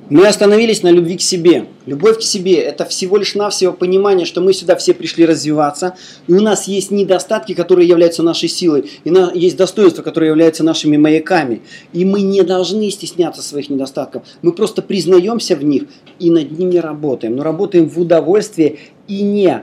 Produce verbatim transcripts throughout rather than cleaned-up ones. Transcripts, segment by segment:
Мы остановились на любви к себе. Любовь к себе – это всего лишь навсего понимание, что мы сюда все пришли развиваться, и у нас есть недостатки, которые являются нашей силой, и на, есть достоинства, которые являются нашими маяками. И мы не должны стесняться своих недостатков. Мы просто признаемся в них и над ними работаем. Но работаем в удовольствие и не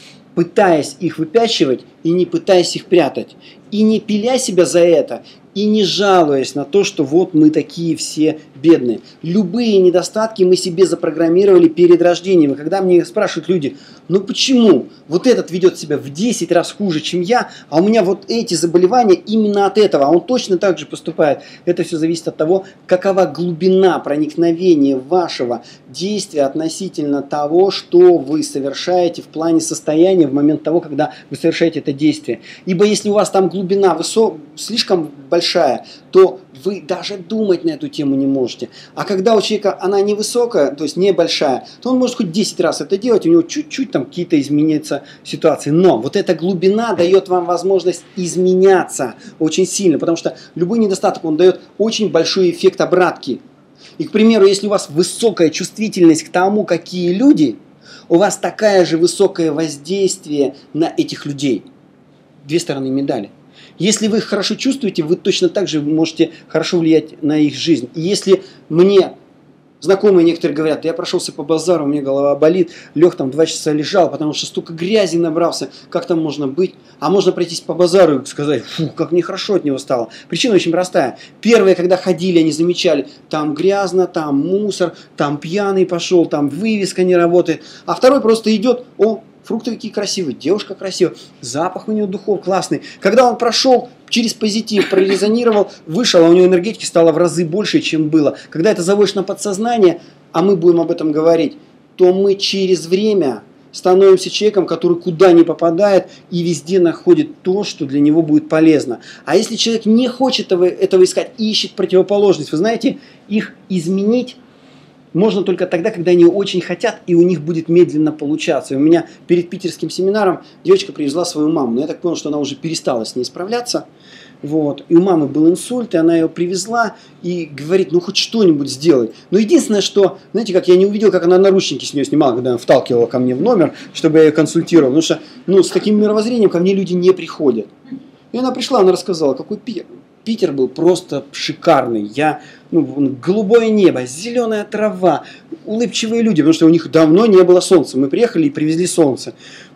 пытаясь их выпячивать, и не пытаясь их прятать, и не пиля себя за это, и не жалуясь на то, что вот мы такие все бедные. Любые недостатки мы себе запрограммировали перед рождением. И когда мне спрашивают люди, ну почему вот этот ведет себя в десять раз хуже, чем я, а у меня вот эти заболевания именно от этого, а он точно так же поступает. Это все зависит от того, какова глубина проникновения вашего действия относительно того, что вы совершаете в плане состояния в момент того, когда вы совершаете это действие. Ибо если у вас там глубина высо... слишком большая, то вы даже думать на эту тему не можете. А когда у человека она невысокая, то есть небольшая, то он может хоть десять раз это делать, у него чуть-чуть там какие-то изменятся ситуации. Но вот эта глубина дает вам возможность изменяться очень сильно, потому что любой недостаток, он дает очень большой эффект обратки. И, к примеру, если у вас высокая чувствительность к тому, какие люди, у вас такое же высокое воздействие на этих людей. Две стороны медали. Если вы их хорошо чувствуете, вы точно так же можете хорошо влиять на их жизнь. И если мне знакомые некоторые говорят, я прошелся по базару, у меня голова болит, лег там два часа лежал, потому что столько грязи набрался, как там можно быть? А можно пройтись по базару и сказать, фу, как мне хорошо от него стало. Причина очень простая. Первые, когда ходили, они замечали, там грязно, там мусор, там пьяный пошел, там вывеска не работает. А второй просто идет, о, фрукты какие красивые, девушка красивая, запах у нее духов классный. Когда он прошел через позитив, прорезонировал, вышел, а у него энергетики стало в разы больше, чем было. Когда это заводишь на подсознание, а мы будем об этом говорить, то мы через время становимся человеком, который куда ни попадает и везде находит то, что для него будет полезно. А если человек не хочет этого, этого искать, ищет противоположность, вы знаете, их изменить можно только тогда, когда они очень хотят, и у них будет медленно получаться. И у меня перед питерским семинаром девочка привезла свою маму. Но я так понял, что она уже перестала с ней справляться. Вот. И у мамы был инсульт, и она ее привезла и говорит, ну хоть что-нибудь сделай. Но единственное, что, знаете, как я не увидел, как она наручники с нее снимала, когда она вталкивала ко мне в номер, чтобы я ее консультировал. Потому что ну, с таким мировоззрением ко мне люди не приходят. И она пришла, она рассказала, какой Питер. Питер был просто шикарный. Я, ну, голубое небо, зеленая трава, улыбчивые люди, потому что у них давно не было солнца. Мы приехали и привезли солнце.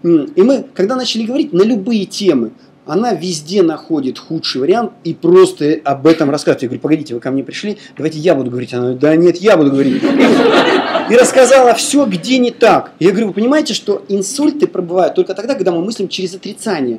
И мы, когда начали говорить на любые темы, она везде находит худший вариант и просто об этом рассказывает. Я говорю, погодите, вы ко мне пришли, давайте я буду говорить. Она говорит, да нет, я буду говорить. И рассказала все, где не так. Я говорю, вы понимаете, что инсульты пробывают только тогда, когда мы мыслим через отрицание.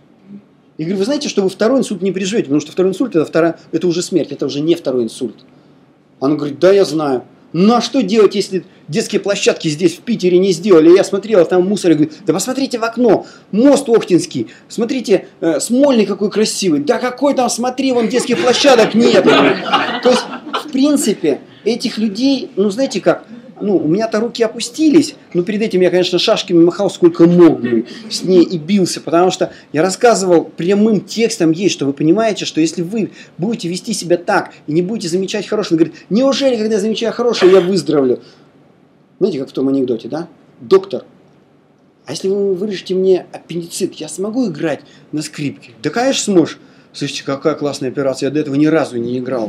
Я говорю, вы знаете, что вы второй инсульт не переживете, потому что второй инсульт это, вторая, это уже смерть, это уже не второй инсульт. Она говорит, да, я знаю. Ну а что делать, если детские площадки здесь в Питере не сделали? Я смотрела, там мусор, и говорю, да посмотрите в окно, мост Охтинский, смотрите, э, Смольный какой красивый. Да какой там, смотри, вон детских площадок нет. То есть, в принципе, этих людей, ну знаете как, ну, у меня-то руки опустились, но перед этим я, конечно, шашками махал сколько мог с ней и бился, потому что я рассказывал прямым текстом ей, что вы понимаете, что если вы будете вести себя так и не будете замечать хорошее, он говорит, неужели, когда я замечаю хорошее, я выздоровлю? Знаете, как в том анекдоте, да? Доктор, а если вы вырежете мне аппендицит, я смогу играть на скрипке? Да, конечно, сможешь. Слушайте, какая классная операция, я до этого ни разу не играл.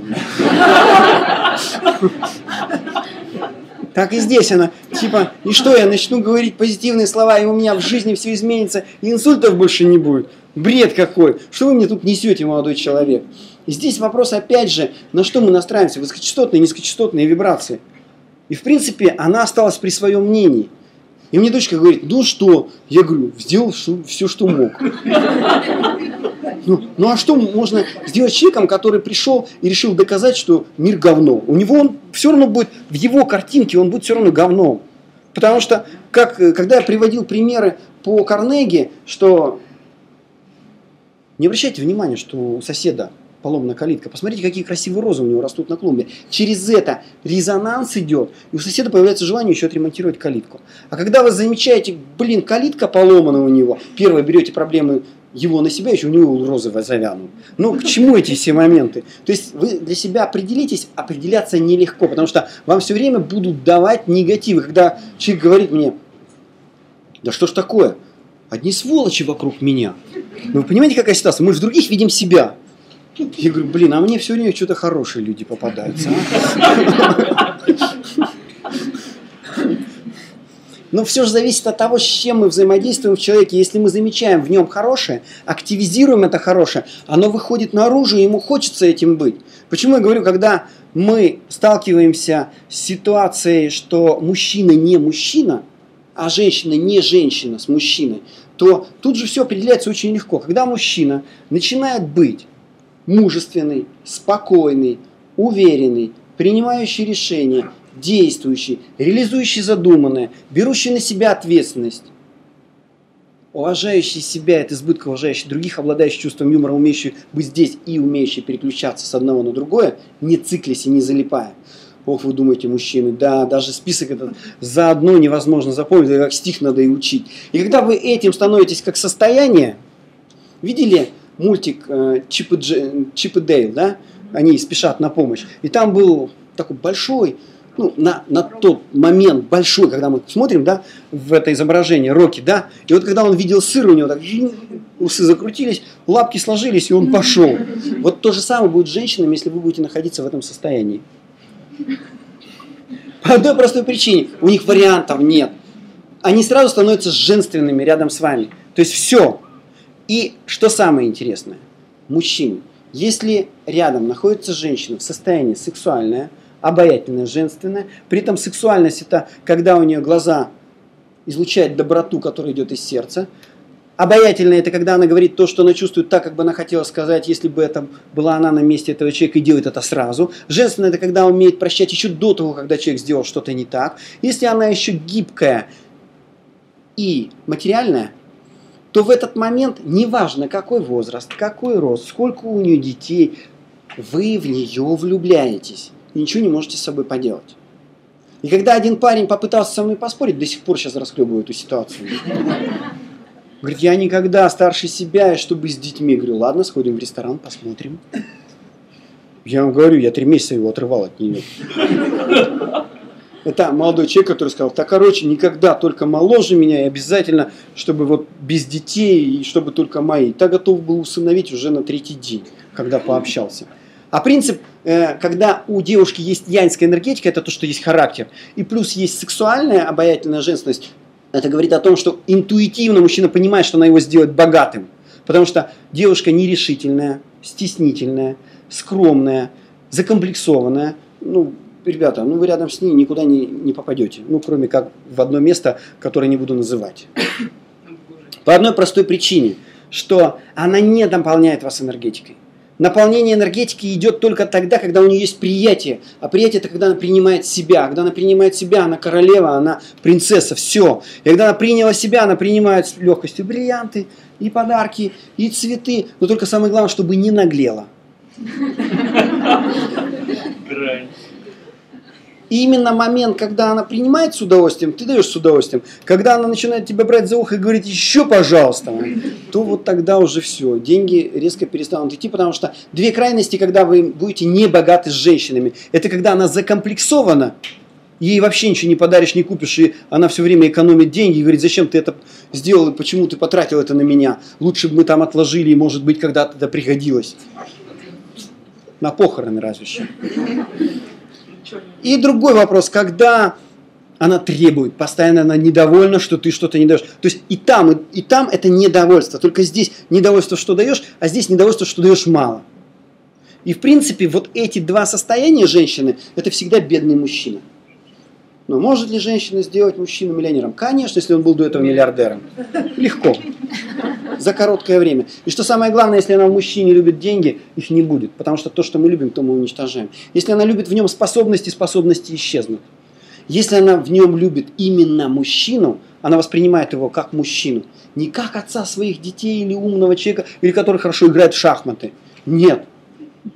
Так и здесь она, типа, и что, я начну говорить позитивные слова, и у меня в жизни все изменится, и инсультов больше не будет. Бред какой! Что вы мне тут несете, молодой человек? И здесь вопрос, опять же, на что мы настраиваемся? Высокочастотные, низкочастотные вибрации. И, в принципе, она осталась при своем мнении. И мне дочка говорит, ну что? Я говорю, сделал все, что мог. Ну, ну а что можно сделать с человеком, который пришел и решил доказать, что мир говно? У него он все равно будет, в его картинке он будет все равно говном. Потому что, как, когда я приводил примеры по Карнеги, что не обращайте внимания, что у соседа поломана калитка. Посмотрите, какие красивые розы у него растут на клумбе. Через это резонанс идет, и у соседа появляется желание еще отремонтировать калитку. А когда вы замечаете, блин, калитка поломана у него, первое, берете проблемы его на себя, еще у него розы завянут. Ну, к чему эти все моменты? То есть вы для себя определитесь, определяться нелегко, потому что вам все время будут давать негативы. Когда человек говорит мне, да что ж такое, одни сволочи вокруг меня. Ну, вы понимаете, какая ситуация? Мы в других видим себя. Я говорю, блин, а мне все время что-то хорошие люди попадаются. А? Но все же зависит от того, с чем мы взаимодействуем в человеке. Если мы замечаем в нем хорошее, активизируем это хорошее, оно выходит наружу, и ему хочется этим быть. Почему я говорю, когда мы сталкиваемся с ситуацией, что мужчина не мужчина, а женщина не женщина с мужчиной, то тут же все определяется очень легко. Когда мужчина начинает быть мужественный, спокойный, уверенный, принимающий решения, действующий, реализующий задуманное, берущий на себя ответственность, уважающий себя от избытка, уважающий других, обладающий чувством юмора, умеющий быть здесь и умеющий переключаться с одного на другое, не циклясь и не залипая. Ох, вы думаете, мужчины, да, даже список этот заодно невозможно запомнить, как стих надо и учить. И когда вы этим становитесь как состояние, видели мультик э, Чип, и Дж... Чип и Дейл, да? Они спешат на помощь. И там был такой большой, ну, на, на тот момент большой, когда мы смотрим, да, в это изображение Рокки, да, и вот когда он видел сыр, у него так усы закрутились, лапки сложились, и он пошел. Вот то же самое будет с женщинами, если вы будете находиться в этом состоянии. По одной простой причине. У них вариантов нет. Они сразу становятся женственными рядом с вами. То есть все. И что самое интересное? Мужчине. Если рядом находится женщина в состоянии сексуальное, обаятельное, женственное, при этом сексуальность это когда у нее глаза излучают доброту, которая идет из сердца. Обаятельное это когда она говорит то, что она чувствует так, как бы она хотела сказать, если бы это была она на месте этого человека и делает это сразу. Женственное это когда умеет прощать еще до того, когда человек сделал что-то не так. Если она еще гибкая и материальная, то в этот момент, неважно какой возраст, какой рост, сколько у нее детей, вы в нее влюбляетесь и ничего не можете с собой поделать. И когда один парень попытался со мной поспорить, до сих пор сейчас расхлебываю эту ситуацию. Говорит, я никогда старше себя, чтобы с детьми. Я говорю, ладно, сходим в ресторан, посмотрим. Я вам говорю, я три месяца его отрывал от нее. Это молодой человек, который сказал, так, короче, никогда, только моложе меня, и обязательно, чтобы вот без детей, и чтобы только мои. Так готов был усыновить уже на третий день, когда пообщался. А принцип, когда у девушки есть яньская энергетика, это то, что есть характер, и плюс есть сексуальная обаятельная женственность, это говорит о том, что интуитивно мужчина понимает, что она его сделает богатым. Потому что девушка нерешительная, стеснительная, скромная, закомплексованная. Ну, ребята, ну вы рядом с ней никуда не, не попадете. Ну, кроме как в одно место, которое не буду называть. По одной простой причине, что она не наполняет вас энергетикой. Наполнение энергетики идет только тогда, когда у нее есть приятие. А приятие это когда она принимает себя. Когда она принимает себя, она королева, она принцесса, все. И когда она приняла себя, она принимает с легкостью бриллианты, и подарки, и цветы. Но только самое главное, чтобы не наглела. И именно момент, когда она принимает с удовольствием, ты даешь с удовольствием. Когда она начинает тебя брать за ухо и говорить еще, пожалуйста, то вот тогда уже все. Деньги резко перестанут идти, потому что две крайности, когда вы будете не богаты с женщинами. Это когда она закомплексована, ей вообще ничего не подаришь, не купишь, и она все время экономит деньги и говорит, зачем ты это сделал, и почему ты потратил это на меня. Лучше бы мы там отложили, и может быть когда-то это пригодилось. На похороны разве что. И другой вопрос, когда она требует, постоянно она недовольна, что ты что-то не даешь. То есть и там, и, и там это недовольство. Только здесь недовольство, что даешь, а здесь недовольство, что даешь мало. И в принципе вот эти два состояния женщины, это всегда бедный мужчина. Но может ли женщина сделать мужчину миллионером? Конечно, если он был до этого миллиардером. Легко. За короткое время. И что самое главное, если она в мужчине любит деньги, их не будет. Потому что то, что мы любим, то мы уничтожаем. Если она любит в нем способности, способности исчезнут. Если она в нем любит именно мужчину, она воспринимает его как мужчину. Не как отца своих детей или умного человека, или который хорошо играет в шахматы. Нет.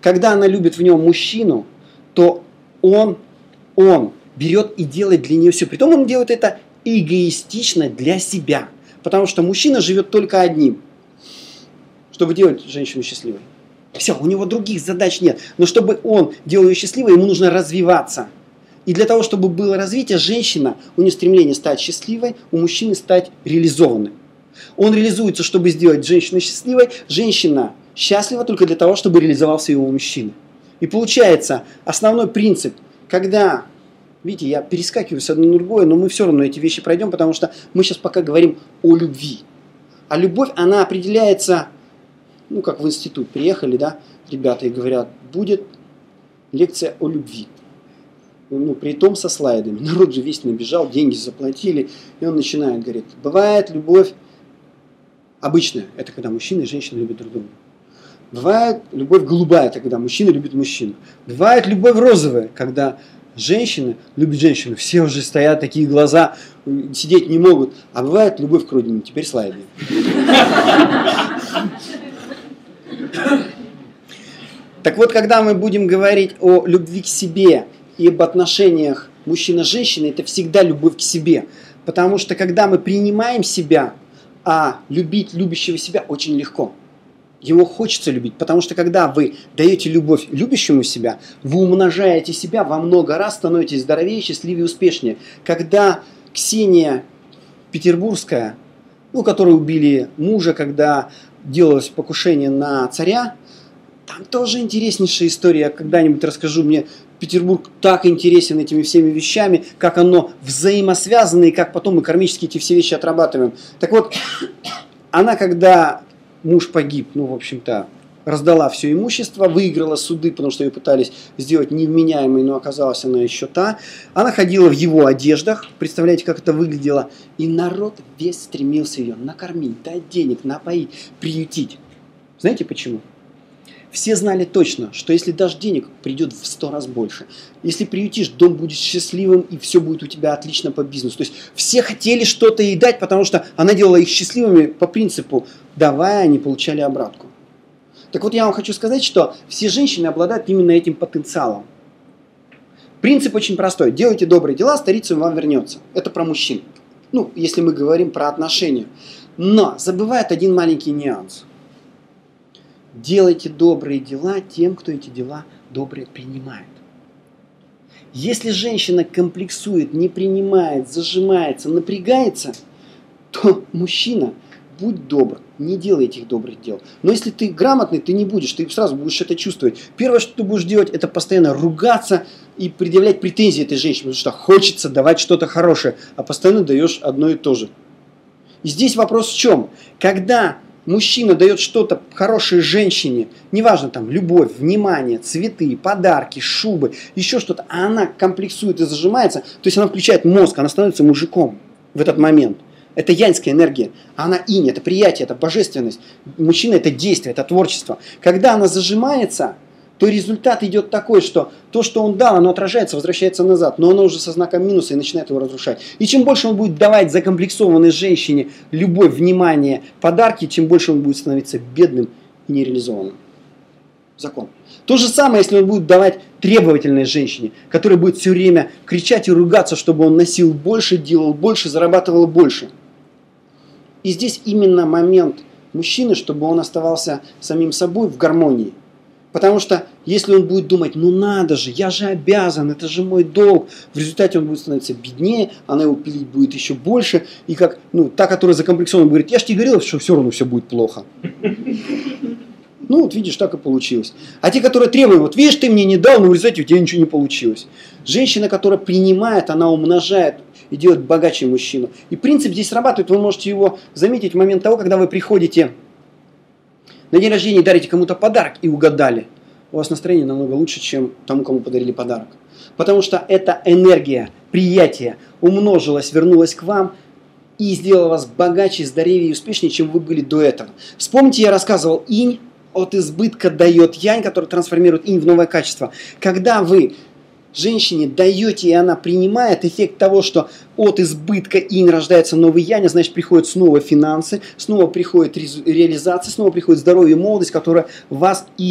когда она любит в нем мужчину, то он, он берет и делает для нее все. Притом он делает это эгоистично для себя. Потому что мужчина живет только одним, чтобы делать женщину счастливой. Все, у него других задач нет. Но чтобы он делал ее счастливой, ему нужно развиваться. И для того, чтобы было развитие, женщина, у нее стремление стать счастливой, у мужчины стать реализованным. Он реализуется, чтобы сделать женщину счастливой. Женщина счастлива только для того, чтобы реализовался его мужчина. И получается, основной принцип, когда, видите, я перескакиваю с одной на другое, но мы все равно эти вещи пройдем, потому что мы сейчас пока говорим о любви. А любовь, она определяется, ну, как в институт приехали, да, ребята, и говорят, будет лекция о любви. Ну, при том со слайдами. Народ же весь набежал, деньги заплатили, и он начинает, говорит, бывает любовь обычная, это когда мужчина и женщина любят друг друга. Бывает любовь голубая, это когда мужчина любит мужчину. Бывает любовь розовая, когда женщина любит женщину. Все уже стоят, такие глаза, сидеть не могут. А бывает любовь к родине. Теперь слайды. Так вот, когда мы будем говорить о любви к себе и об отношениях мужчина-женщина, это всегда любовь к себе. Потому что когда мы принимаем себя, а любить любящего себя очень легко. Его хочется любить, потому что когда вы даете любовь любящему себя, вы умножаете себя во много раз, становитесь здоровее, счастливее, успешнее. Когда Ксения Петербургская, ну, которой убили мужа, когда делалось покушение на царя, там тоже интереснейшая история. Я когда-нибудь расскажу. Мне Петербург так интересен этими всеми вещами, как оно взаимосвязано и как потом мы кармически эти все вещи отрабатываем. Так вот, она когда муж погиб, ну, в общем-то, раздала все имущество, выиграла суды, потому что ее пытались сделать невменяемой, но оказалась она еще та. Она ходила в его одеждах, представляете, как это выглядело, и народ весь стремился ее накормить, дать денег, напоить, приютить. Знаете почему? Все знали точно, что если дашь денег, придет в сто раз больше. Если приютишь, дом будет счастливым, и все будет у тебя отлично по бизнесу. То есть все хотели что-то ей дать, потому что она делала их счастливыми по принципу «давая, они получали обратку». Так вот, я вам хочу сказать, что все женщины обладают именно этим потенциалом. Принцип очень простой. Делайте добрые дела, старицей вам вернется. Это про мужчин. Ну, если мы говорим про отношения. Но забывает один маленький нюанс. Делайте добрые дела тем, кто эти дела добрые принимает. Если женщина комплексует, не принимает, зажимается, напрягается, то мужчина, будь добр, не делай этих добрых дел. Но если ты грамотный, ты не будешь, ты сразу будешь это чувствовать. Первое, что ты будешь делать, это постоянно ругаться и предъявлять претензии этой женщине, потому что хочется давать что-то хорошее, а постоянно даешь одно и то же. И здесь вопрос в чем? Когда мужчина дает что-то хорошее женщине, неважно там любовь, внимание, цветы, подарки, шубы, еще что-то, а она комплексует и зажимается, то есть она включает мозг, она становится мужиком в этот момент. Это яньская энергия, а она инь, это приятие, это божественность. Мужчина это действие, это творчество. Когда она зажимается, то результат идет такой, что то, что он дал, оно отражается, возвращается назад, но оно уже со знаком минуса и начинает его разрушать. И чем больше он будет давать закомплексованной женщине любовь, внимание, подарки, тем больше он будет становиться бедным и нереализованным. Закон. То же самое, если он будет давать требовательной женщине, которая будет все время кричать и ругаться, чтобы он носил больше, делал больше, зарабатывал больше. И здесь именно момент мужчины, чтобы он оставался самим собой в гармонии. Потому что если он будет думать, ну надо же, я же обязан, это же мой долг, в результате он будет становиться беднее, она его пилить будет еще больше. И как ну, та, которая закомплексована, говорит, я же тебе говорил, что все равно все будет плохо. Ну вот видишь, так и получилось. А те, которые требуют, вот видишь, ты мне не дал, но в результате у тебя ничего не получилось. Женщина, которая принимает, она умножает и делает богаче мужчину. И принцип здесь срабатывает, вы можете его заметить в момент того, когда вы приходите на день рождения и дарите кому-то подарок и угадали. У вас настроение намного лучше, чем тому, кому подарили подарок. Потому что эта энергия, приятие умножилась, вернулась к вам и сделала вас богаче, здоровее и успешнее, чем вы были до этого. Вспомните, я рассказывал, инь от избытка дает янь, который трансформирует инь в новое качество. Когда вы женщине даете, и она принимает, эффект того, что от избытка инь рождается новый янь, а значит приходят снова финансы, снова приходит реализация, снова приходит здоровье и молодость, которая вас и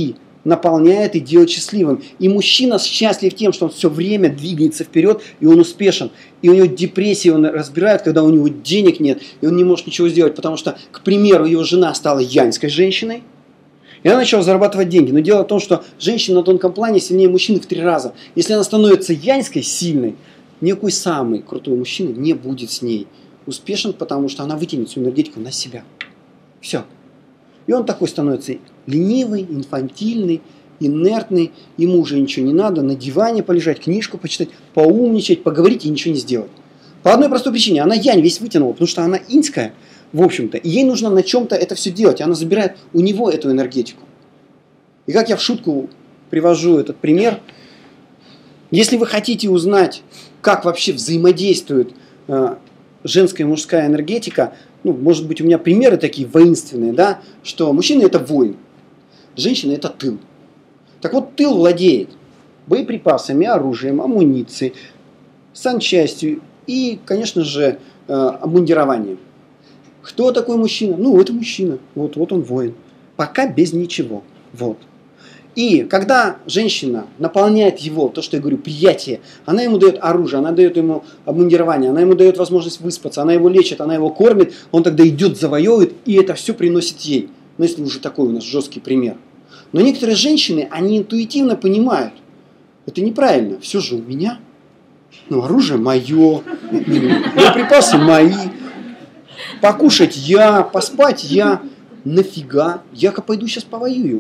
наполняет и делает счастливым. И мужчина счастлив тем, что он все время двигается вперед, и он успешен. И у него депрессия, он разбирает, когда у него денег нет, и он не может ничего сделать, потому что, к примеру, его жена стала яньской женщиной, и она начала зарабатывать деньги. Но дело в том, что женщина на тонком плане сильнее мужчины в три раза. Если она становится яньской, сильной, никакой самый крутой мужчина не будет с ней успешен, потому что она вытянет свою энергетику на себя. Все. И он такой становится ленивый, инфантильный, инертный, ему уже ничего не надо, на диване полежать, книжку почитать, поумничать, поговорить и ничего не сделать. По одной простой причине, она янь весь вытянула, потому что она иньская, в общем-то, и ей нужно на чем-то это все делать, и она забирает у него эту энергетику. И как я в шутку привожу этот пример, если вы хотите узнать, как вообще взаимодействует э, женская и мужская энергетика, ну, может быть, у меня примеры такие воинственные, да, что мужчина это воин, женщина это тыл. Так вот, тыл владеет боеприпасами, оружием, амуницией, санчастью и, конечно же, э, обмундированием. Кто такой мужчина? Ну, это мужчина. Вот, вот он воин. Пока без ничего. Вот. И когда женщина наполняет его, то, что я говорю, приятие, она ему дает оружие, она дает ему обмундирование, она ему дает возможность выспаться, она его лечит, она его кормит, он тогда идет, завоевывает, и это все приносит ей. Ну, если уже такой у нас жесткий пример. Но некоторые женщины, они интуитивно понимают, это неправильно, все же у меня. Ну, оружие мое, боеприпасы мои, покушать я, поспать я. Нафига? Я-ка пойду сейчас повоюю.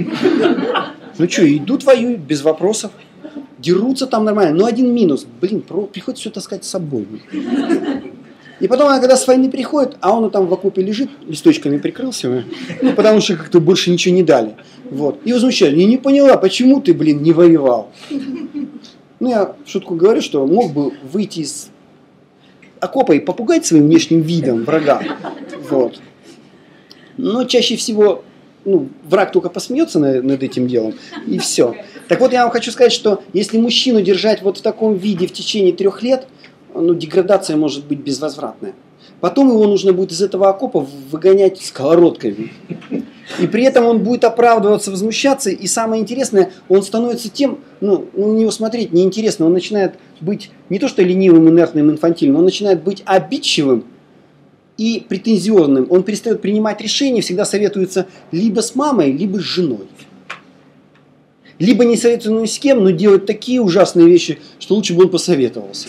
Ну что, идут воюют, без вопросов. Дерутся там нормально. Но один минус. Блин, приходится все таскать с собой. И потом, она когда с войны приходит, а он там в окопе лежит, листочками прикрылся, ну, потому что как-то больше ничего не дали. Вот. И возмущает. Я не поняла, почему ты, блин, не воевал? Ну, я в шутку говорю, что мог бы выйти из окопа и попугать своим внешним видом врага. Вот. Но чаще всего ну, враг только посмеется над, над этим делом, и все. Так вот, я вам хочу сказать, что если мужчину держать вот в таком виде в течение трех лет, ну, деградация может быть безвозвратная. Потом его нужно будет из этого окопа выгонять сковородкой. И при этом он будет оправдываться, возмущаться, и самое интересное, он становится тем, ну, на него смотреть неинтересно, он начинает быть не то что ленивым, инертным, инфантильным, он начинает быть обидчивым, и претензионным, он перестает принимать решения, всегда советуется либо с мамой, либо с женой. Либо не советуется ни с кем, но делает такие ужасные вещи, что лучше бы он посоветовался.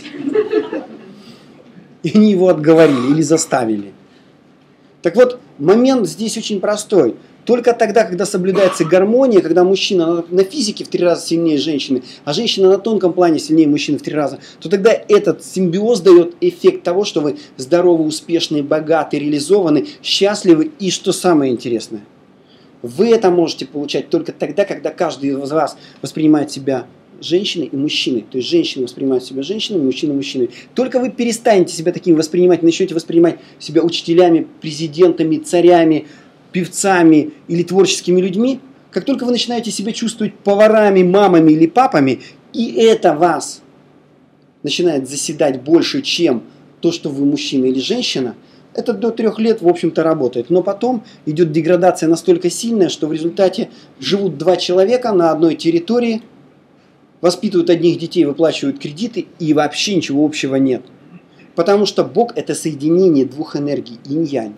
И они его отговорили или заставили. Так вот, момент здесь очень простой. Только тогда, когда соблюдается гармония, когда мужчина на физике в три раза сильнее женщины, а женщина на тонком плане сильнее мужчины в три раза, то тогда этот симбиоз дает эффект того, что вы здоровы, успешны, богаты, реализованы, счастливы и, что самое интересное, вы это можете получать только тогда, когда каждый из вас воспринимает себя женщиной и мужчиной. То есть женщина воспринимает себя женщиной, мужчина мужчиной. Только вы перестанете себя таким воспринимать, начнете воспринимать себя учителями, президентами, царями, певцами или творческими людьми, как только вы начинаете себя чувствовать поварами, мамами или папами, и это вас начинает заседать больше, чем то, что вы мужчина или женщина, это до трех лет, в общем-то, работает. Но потом идет деградация настолько сильная, что в результате живут два человека на одной территории, воспитывают одних детей, выплачивают кредиты, и вообще ничего общего нет. Потому что Бог – это соединение двух энергий, инь-янь.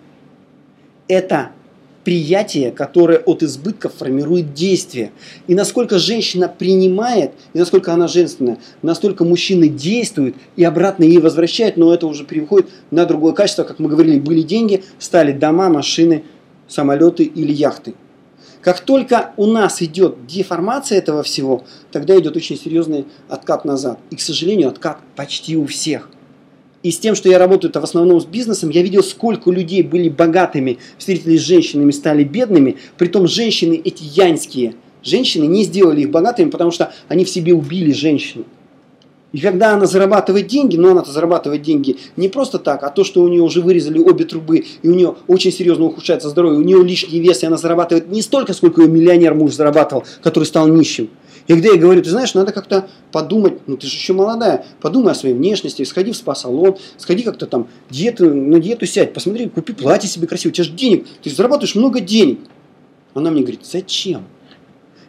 Это приятие, которое от избытков формирует действие. И насколько женщина принимает, и насколько она женственная, настолько мужчины действуют и обратно ей возвращают, но это уже переходит на другое качество. Как мы говорили, были деньги, стали дома, машины, самолеты или яхты. Как только у нас идет деформация этого всего, тогда идет очень серьезный откат назад. И, к сожалению, откат почти у всех. И с тем, что я работаю -то в основном с бизнесом, я видел, сколько людей были богатыми, встретились с женщинами, стали бедными. Притом женщины эти яньские, женщины не сделали их богатыми, потому что они в себе убили женщину. И когда она зарабатывает деньги, но она-то зарабатывает деньги не просто так, а то, что у нее уже вырезали обе трубы, и у нее очень серьезно ухудшается здоровье, у нее лишний вес, и она зарабатывает не столько, сколько ее миллионер муж зарабатывал, который стал нищим. И когда я говорю, ты знаешь, надо как-то подумать, ну ты же еще молодая, подумай о своей внешности, сходи в спа-салон, сходи как-то там, диету, на диету сядь, посмотри, купи платье себе красивое, у тебя же денег, ты зарабатываешь много денег. Она мне говорит, зачем?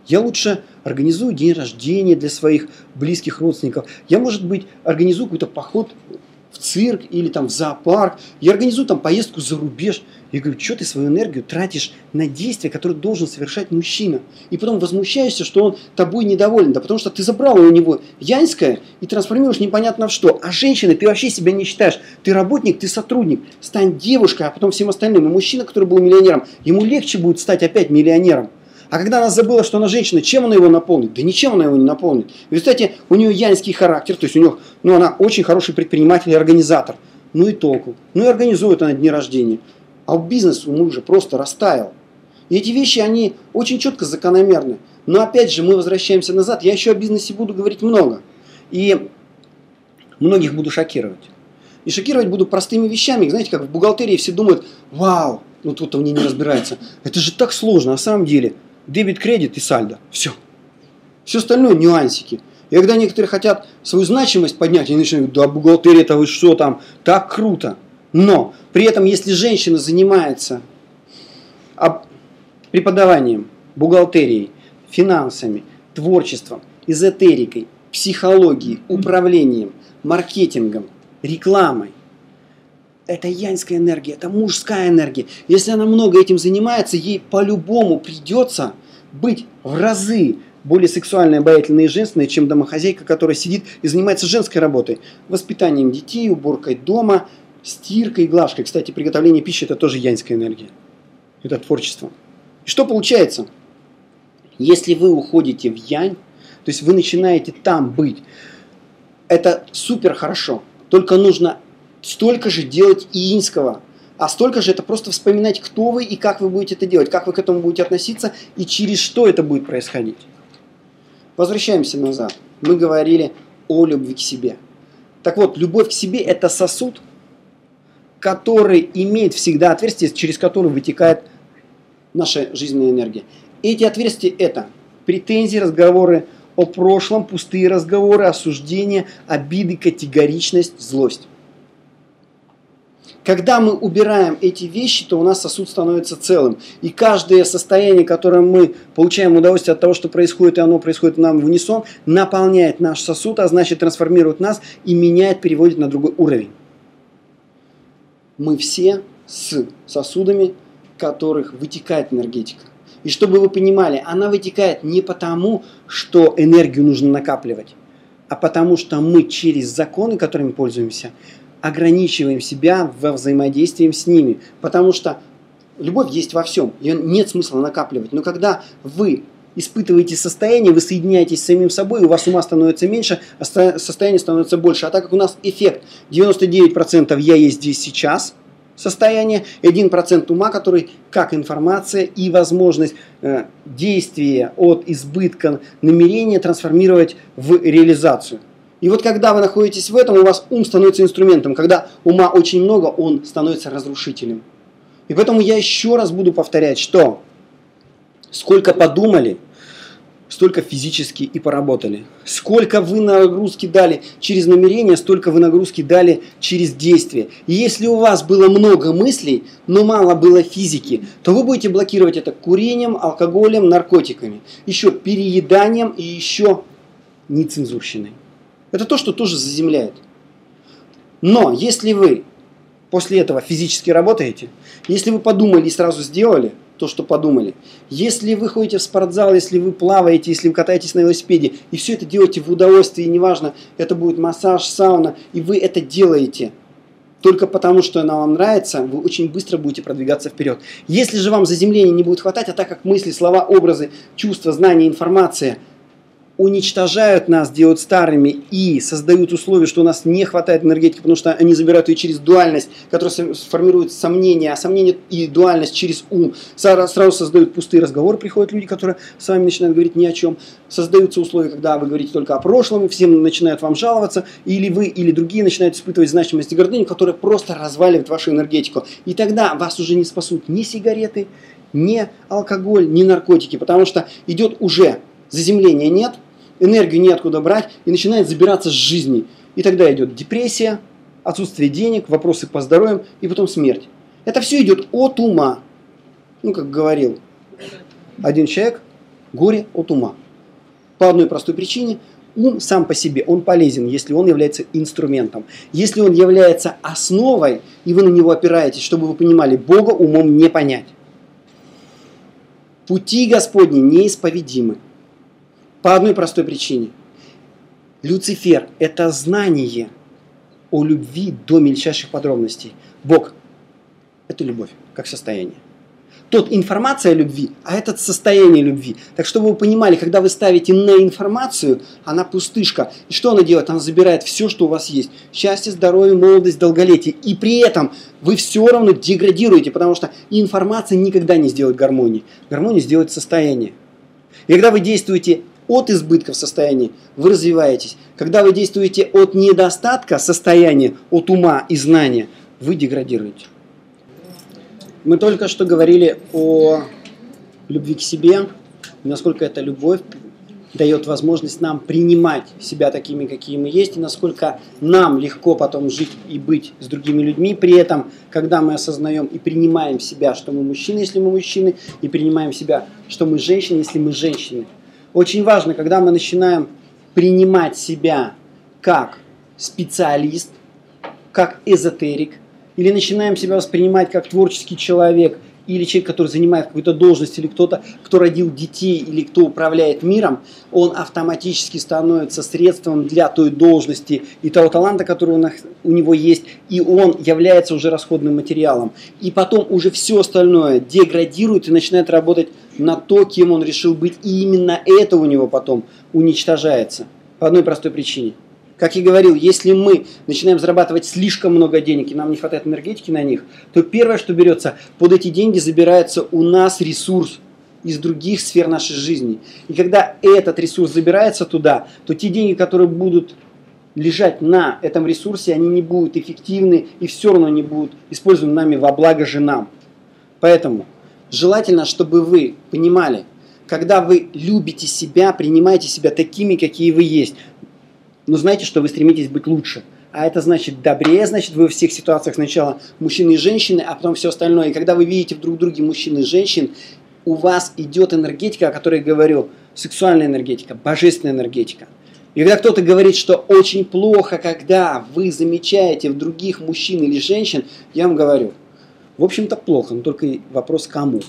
Я лучше организую день рождения для своих близких родственников. Я, может быть, организую какой-то поход в цирк или там в зоопарк. Я организую там поездку за рубеж. Я говорю, что ты свою энергию тратишь на действия, которые должен совершать мужчина? И потом возмущаешься, что он тобой недоволен. Да потому что ты забрала у него яньское и трансформируешь непонятно в что. А женщина, ты вообще себя не считаешь. Ты работник, ты сотрудник. Стань девушкой, а потом всем остальным. И мужчина, который был миллионером, ему легче будет стать опять миллионером. А когда она забыла, что она женщина, чем она его наполнит? Да ничем она его не наполнит. В результате у нее яньский характер, то есть у нее, ну, она очень хороший предприниматель и организатор. Ну и толку. Ну и организует она дни рождения. А бизнес у мужа просто растаял. И эти вещи, они очень четко закономерны. Но опять же, мы возвращаемся назад. Я еще о бизнесе буду говорить много. И многих буду шокировать. И шокировать буду простыми вещами. Знаете, как в бухгалтерии все думают, вау, ну кто-то в ней не разбирается. Это же так сложно. На самом деле, дебет, кредит и сальдо. Все. Все остальное нюансики. И когда некоторые хотят свою значимость поднять, они начинают говорить, да, бухгалтерия-то вы что там, так круто. Но при этом, если женщина занимается преподаванием, бухгалтерией, финансами, творчеством, эзотерикой, психологией, управлением, маркетингом, рекламой, это яньская энергия, это мужская энергия. Если она много этим занимается, ей по-любому придется быть в разы более сексуальной, обаятельной и женственной, чем домохозяйка, которая сидит и занимается женской работой. Воспитанием детей, уборкой дома, стиркой и глажкой. Кстати, приготовление пищи – это тоже яньская энергия. Это творчество. И что получается? Если вы уходите в янь, то есть вы начинаете там быть, это супер хорошо. Только нужно столько же делать и иньского. А столько же это просто вспоминать, кто вы и как вы будете это делать, как вы к этому будете относиться и через что это будет происходить. Возвращаемся назад. Мы говорили о любви к себе. Так вот, любовь к себе – это сосуд, который имеет всегда отверстие, через которое вытекает наша жизненная энергия. Эти отверстия – это претензии, разговоры о прошлом, пустые разговоры, осуждения, обиды, категоричность, злость. Когда мы убираем эти вещи, то у нас сосуд становится целым. И каждое состояние, которое мы получаем удовольствие от того, что происходит, и оно происходит нам в унисон, наполняет наш сосуд, а значит трансформирует нас и меняет, переводит на другой уровень. Мы все с сосудами, которых вытекает энергетика. И чтобы вы понимали, она вытекает не потому, что энергию нужно накапливать, а потому что мы через законы, которыми пользуемся, ограничиваем себя во взаимодействии с ними. Потому что любовь есть во всем, ее нет смысла накапливать. Но когда вы испытываете состояние, вы соединяетесь с самим собой, у вас ума становится меньше, а состояние становится больше. А так как у нас эффект девяносто девять процентов «я есть здесь сейчас», состояние, один процент ума, который как информация и возможность э, действия от избытка намерения трансформировать в реализацию. И вот когда вы находитесь в этом, у вас ум становится инструментом. Когда ума очень много, он становится разрушителем. И поэтому я еще раз буду повторять, что сколько подумали, столько физически и поработали. Сколько вы нагрузки дали через намерение, столько вы нагрузки дали через действие. И если у вас было много мыслей, но мало было физики, то вы будете блокировать это курением, алкоголем, наркотиками, еще перееданием и еще нецензурщиной. Это то, что тоже заземляет. Но если вы после этого физически работаете, если вы подумали и сразу сделали то, что подумали, если вы ходите в спортзал, если вы плаваете, если вы катаетесь на велосипеде, и все это делаете в удовольствии, и неважно, это будет массаж, сауна, и вы это делаете только потому, что она вам нравится, вы очень быстро будете продвигаться вперед. Если же вам заземления не будет хватать, а так как мысли, слова, образы, чувства, знания, информация уничтожают нас, делают старыми и создают условия, что у нас не хватает энергетики, потому что они забирают ее через дуальность, которая формирует сомнения, а сомнения и дуальность через ум. Сразу создают пустые разговоры, приходят люди, которые с вами начинают говорить ни о чем. Создаются условия, когда вы говорите только о прошлом, всем начинают вам жаловаться, или вы, или другие начинают испытывать значимость и гордыню, которая просто разваливает вашу энергетику. И тогда вас уже не спасут ни сигареты, ни алкоголь, ни наркотики, потому что идет уже заземления нет, энергию неоткуда брать, и начинает забираться с жизни. И тогда идет депрессия, отсутствие денег, вопросы по здоровью, и потом смерть. Это все идет от ума. Ну, как говорил один человек, Горе от ума. По одной простой причине. Ум сам по себе, он полезен, если он является инструментом. Если он является основой, и вы на него опираетесь, чтобы вы понимали, Бога умом не понять. Пути Господни неисповедимы. По одной простой причине. Люцифер – это знание о любви до мельчайших подробностей. Бог – это любовь, как состояние. Тот информация о любви, а этот состояние любви. Так чтобы вы понимали, когда вы ставите на информацию, она пустышка. И что она делает? Она забирает все, что у вас есть. Счастье, здоровье, молодость, долголетие. И при этом вы все равно деградируете, потому что информация никогда не сделает гармонии. Гармонию сделает состояние. И когда вы действуете от избытка в состоянии, вы развиваетесь. Когда вы действуете от недостатка состояния, от ума и знания, вы деградируете. Мы только что говорили о любви к себе, насколько эта любовь дает возможность нам принимать себя такими, какие мы есть, и насколько нам легко потом жить и быть с другими людьми. При этом, когда мы осознаем и принимаем себя, что мы мужчины, если мы мужчины, и принимаем себя, что мы женщины, если мы женщины. Очень важно, когда мы начинаем принимать себя как специалист, как эзотерик, или начинаем себя воспринимать как творческий человек, или человек, который занимает какую-то должность, или кто-то, кто родил детей, или кто управляет миром, он автоматически становится средством для той должности и того таланта, который у, нас, у него есть, и он является уже расходным материалом. И потом уже все остальное деградирует и начинает работать на то, кем он решил быть, и именно это у него потом уничтожается. По одной простой причине. Как я говорил, если мы начинаем зарабатывать слишком много денег, и нам не хватает энергетики на них, то первое, что берется, под эти деньги забирается у нас ресурс из других сфер нашей жизни. И когда этот ресурс забирается туда, то те деньги, которые будут лежать на этом ресурсе, они не будут эффективны и все равно не будут использованы нами во благо же нам. Поэтому желательно, чтобы вы понимали, когда вы любите себя, принимаете себя такими, какие вы есть, но знаете, что вы стремитесь быть лучше. А это значит добрее, значит вы во всех ситуациях сначала мужчины и женщины, а потом все остальное. И когда вы видите в друг друге мужчин и женщин, у вас идет энергетика, о которой я говорил, сексуальная энергетика, божественная энергетика. И когда кто-то говорит, что очень плохо, когда вы замечаете в других мужчин или женщин, я вам говорю, в общем-то плохо, но только вопрос кому.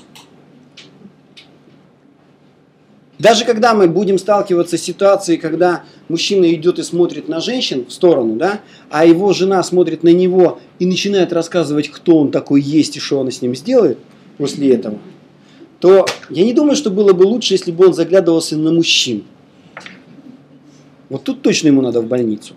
Даже когда мы будем сталкиваться с ситуацией, когда мужчина идет и смотрит на женщин в сторону, да, а его жена смотрит на него и начинает рассказывать, кто он такой есть и что она с ним сделает после этого, то я не думаю, что было бы лучше, если бы он заглядывался на мужчин. Вот тут точно ему надо в больницу.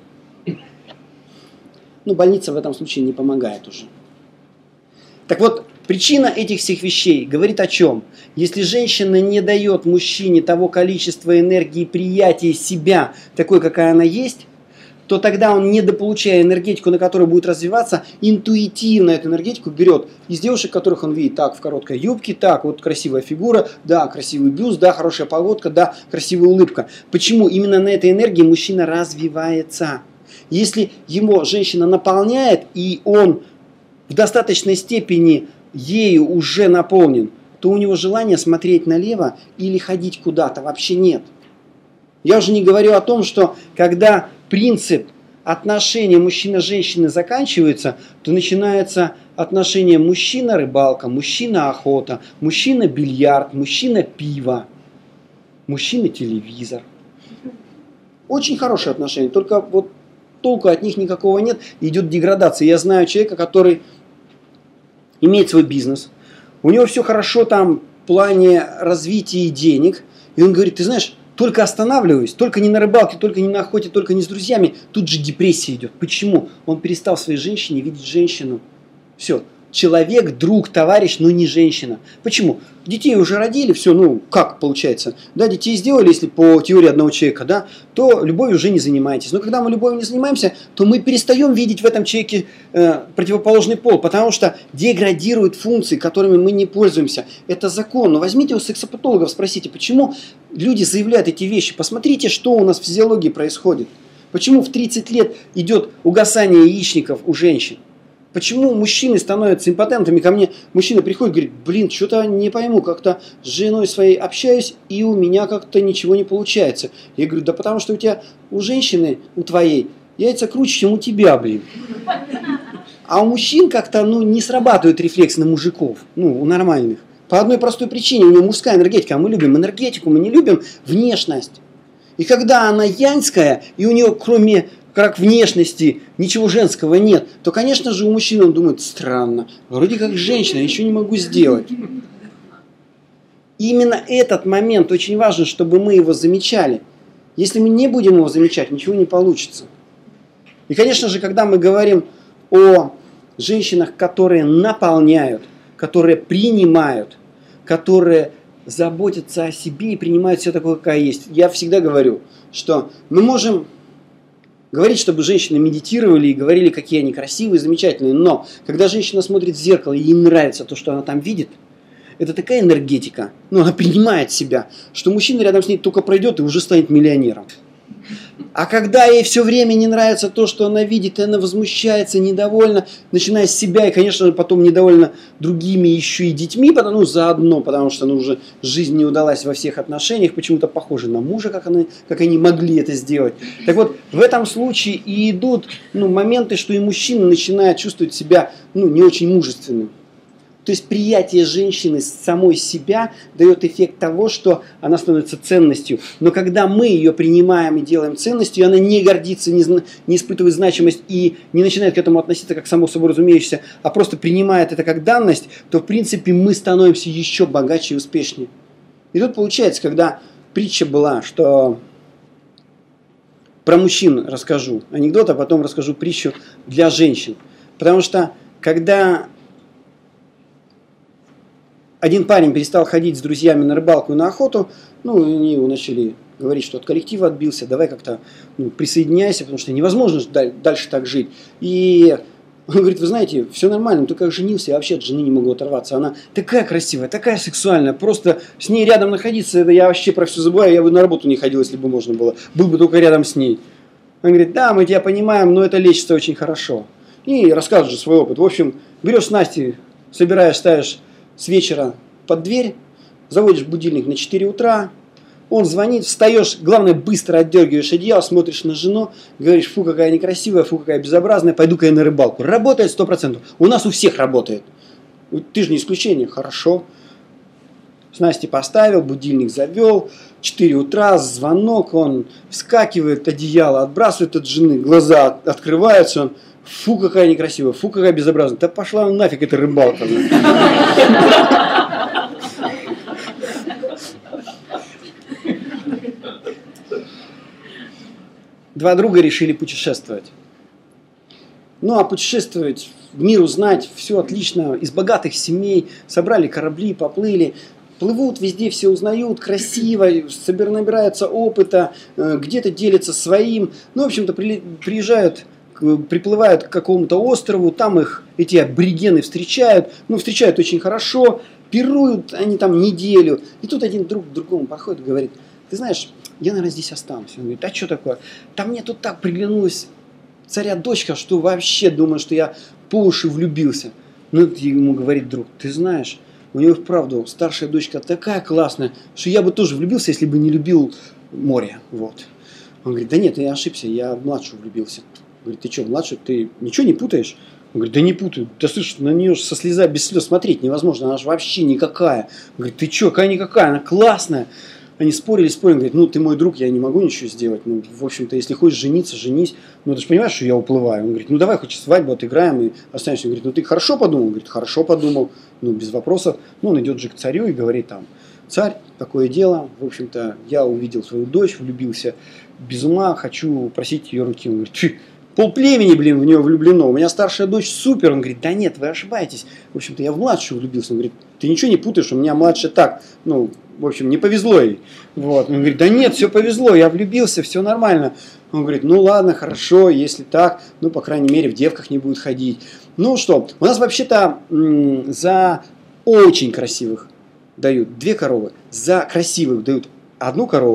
Ну, больница в этом случае не помогает уже. Так вот, причина этих всех вещей говорит о чем? Если женщина не дает мужчине того количества энергии приятия себя, такой, какая она есть, то тогда он, недополучая энергетику, на которой будет развиваться, интуитивно эту энергетику берет из девушек, которых он видит. Так, в короткой юбке, так, вот красивая фигура, да, красивый бюст, да, хорошая погодка, да, красивая улыбка. Почему? Именно на этой энергии мужчина развивается. Если его женщина наполняет, и он в достаточной степени ею уже наполнен, то у него желания смотреть налево или ходить куда-то вообще нет. Я уже не говорю о том, что когда принцип отношения мужчина-женщины заканчивается, то начинается отношение мужчина-рыбалка, мужчина-охота, мужчина-бильярд, мужчина-пиво, мужчина-телевизор. Очень хорошие отношения, только вот толку от них никакого нет, идет деградация. Я знаю человека, который имеет свой бизнес, у него все хорошо там в плане развития денег, и он говорит, ты знаешь, только останавливаюсь, только не на рыбалке, только не на охоте, только не с друзьями, тут же депрессия идет. Почему? Он перестал в своей женщине видеть женщину. Все. Человек, друг, товарищ, но не женщина. Почему? Детей уже родили, все, ну, как получается? Да, детей сделали, если по теории одного человека, да, то любовью уже не занимаетесь. Но когда мы любовью не занимаемся, то мы перестаем видеть в этом человеке э, противоположный пол, потому что деградируют функции, которыми мы не пользуемся. Это закон. Но возьмите у сексопатологов, спросите, почему люди заявляют эти вещи. Посмотрите, что у нас в физиологии происходит. Почему в тридцать лет идет угасание яичников у женщин? Почему мужчины становятся импотентами? Ко мне мужчина приходит и говорит, блин, что-то не пойму, как-то с женой своей общаюсь, и у меня как-то ничего не получается. Я говорю, да потому что у тебя, у женщины, у твоей, яйца круче, чем у тебя, блин. А у мужчин как-то ну, не срабатывает рефлекс на мужиков, ну, у нормальных. По одной простой причине, у него мужская энергетика, а мы любим энергетику, мы не любим внешность. И когда она яньская, и у нее кроме как внешности ничего женского нет, то, конечно же, у мужчин он думает, странно, вроде как женщина, я ничего не могу сделать. И именно этот момент очень важен, чтобы мы его замечали. Если мы не будем его замечать, ничего не получится. И, конечно же, когда мы говорим о женщинах, которые наполняют, которые принимают, которые заботятся о себе и принимают все такое, какая есть. Я всегда говорю, что мы можем говорить, чтобы женщины медитировали и говорили, какие они красивые, замечательные, но когда женщина смотрит в зеркало и ей нравится то, что она там видит, это такая энергетика, ну, она принимает себя, что мужчина рядом с ней только пройдет и уже станет миллионером. А когда ей все время не нравится то, что она видит, и она возмущается, недовольна, начиная с себя, и, конечно же, потом недовольна другими еще и детьми, потому, ну, заодно, потому что ну, уже жизнь не удалась во всех отношениях, почему-то похожа на мужа, как, она, как они могли это сделать. Так вот, в этом случае и идут ну, моменты, что и мужчина начинает чувствовать себя ну, не очень мужественным. То есть приятие женщины самой себя дает эффект того, что она становится ценностью. Но когда мы ее принимаем и делаем ценностью, она не гордится, не, не испытывает значимость и не начинает к этому относиться как само собой разумеющееся, а просто принимает это как данность, то в принципе мы становимся еще богаче и успешнее. И тут получается, когда притча была, что про мужчин расскажу анекдот, а потом расскажу притчу для женщин. Потому что когда один парень перестал ходить с друзьями на рыбалку и на охоту, ну, и они его начали говорить, что от коллектива отбился, давай как-то ну, присоединяйся, потому что невозможно дальше так жить. И он говорит, вы знаете, все нормально, только как женился, я вообще от жены не могу оторваться. Она такая красивая, такая сексуальная, просто с ней рядом находиться, это я вообще про все забываю, я бы на работу не ходил, если бы можно было, был бы только рядом с ней. Он говорит, да, мы тебя понимаем, но это лечится очень хорошо. И рассказывает же свой опыт. В общем, берешь снасти, собираешь, ставишь с вечера под дверь, заводишь будильник на четыре утра, он звонит, встаешь, главное, быстро отдергиваешь одеяло, смотришь на жену, говоришь, фу, какая некрасивая, фу, какая безобразная, пойду-ка я на рыбалку. Работает сто процентов. У нас у всех работает. Ты же не исключение. Хорошо. Снасти поставил, будильник завел, четыре утра, звонок, он вскакивает, одеяло отбрасывает от жены, глаза открываются, он, фу, какая некрасивая, фу, какая безобразная. Да пошла нафиг эта рыбалка. Два друга решили путешествовать. Ну, а путешествовать, мир узнать, все отлично, из богатых семей, собрали корабли, поплыли, плывут, везде все узнают, красиво, набираются опыта, где-то делятся своим. Ну, в общем-то, приезжают, приплывают к какому-то острову, там их эти аборигены встречают, ну, встречают очень хорошо, пируют они там неделю. И тут один друг к другому подходит и говорит, ты знаешь, я, наверное, здесь останусь. Он говорит, а что такое? Там мне тут так приглянулась царя дочка, что вообще думаю, что я по уши влюбился. Ну, ему говорит друг, ты знаешь, у него вправду старшая дочка такая классная, что я бы тоже влюбился, если бы не любил море. Вот. Он говорит, да нет, я ошибся, я в младшую влюбился. Говорит, ты что, младшую, ты ничего не путаешь? Он говорит, да не путаю. Да слышишь, на нее со слеза без слез смотреть невозможно, она же вообще никакая. Он говорит, ты что, какая никакая, она классная. Они спорили, спорили, говорит, ну ты мой друг, я не могу ничего сделать. Ну, в общем-то, если хочешь жениться, женись. Ну ты же понимаешь, что я уплываю. Он говорит, ну давай хоть свадьбу отыграем и останемся. Он говорит, ну ты хорошо подумал? Он говорит, хорошо подумал. Ну без вопросов. Ну он идет же к царю и говорит там, царь, такое дело. В общем-то, я увидел свою дочь, влюбился без ума, хочу просить ее руки. Он говорит, ты, полплемени, блин, в нее влюблено. У меня старшая дочь супер. Он говорит, да нет, вы ошибаетесь. В общем-то, я в младшую влюбился. Он говорит, ты ничего не путаешь, у меня младшая так, ну, в общем, не повезло ей. Вот. Он говорит, да нет, все повезло, я влюбился, все нормально. Он говорит, ну ладно, хорошо, если так, ну, по крайней мере, в девках не будет ходить. Ну что, у нас вообще-то м- за очень красивых дают две коровы, за красивых дают одну корову,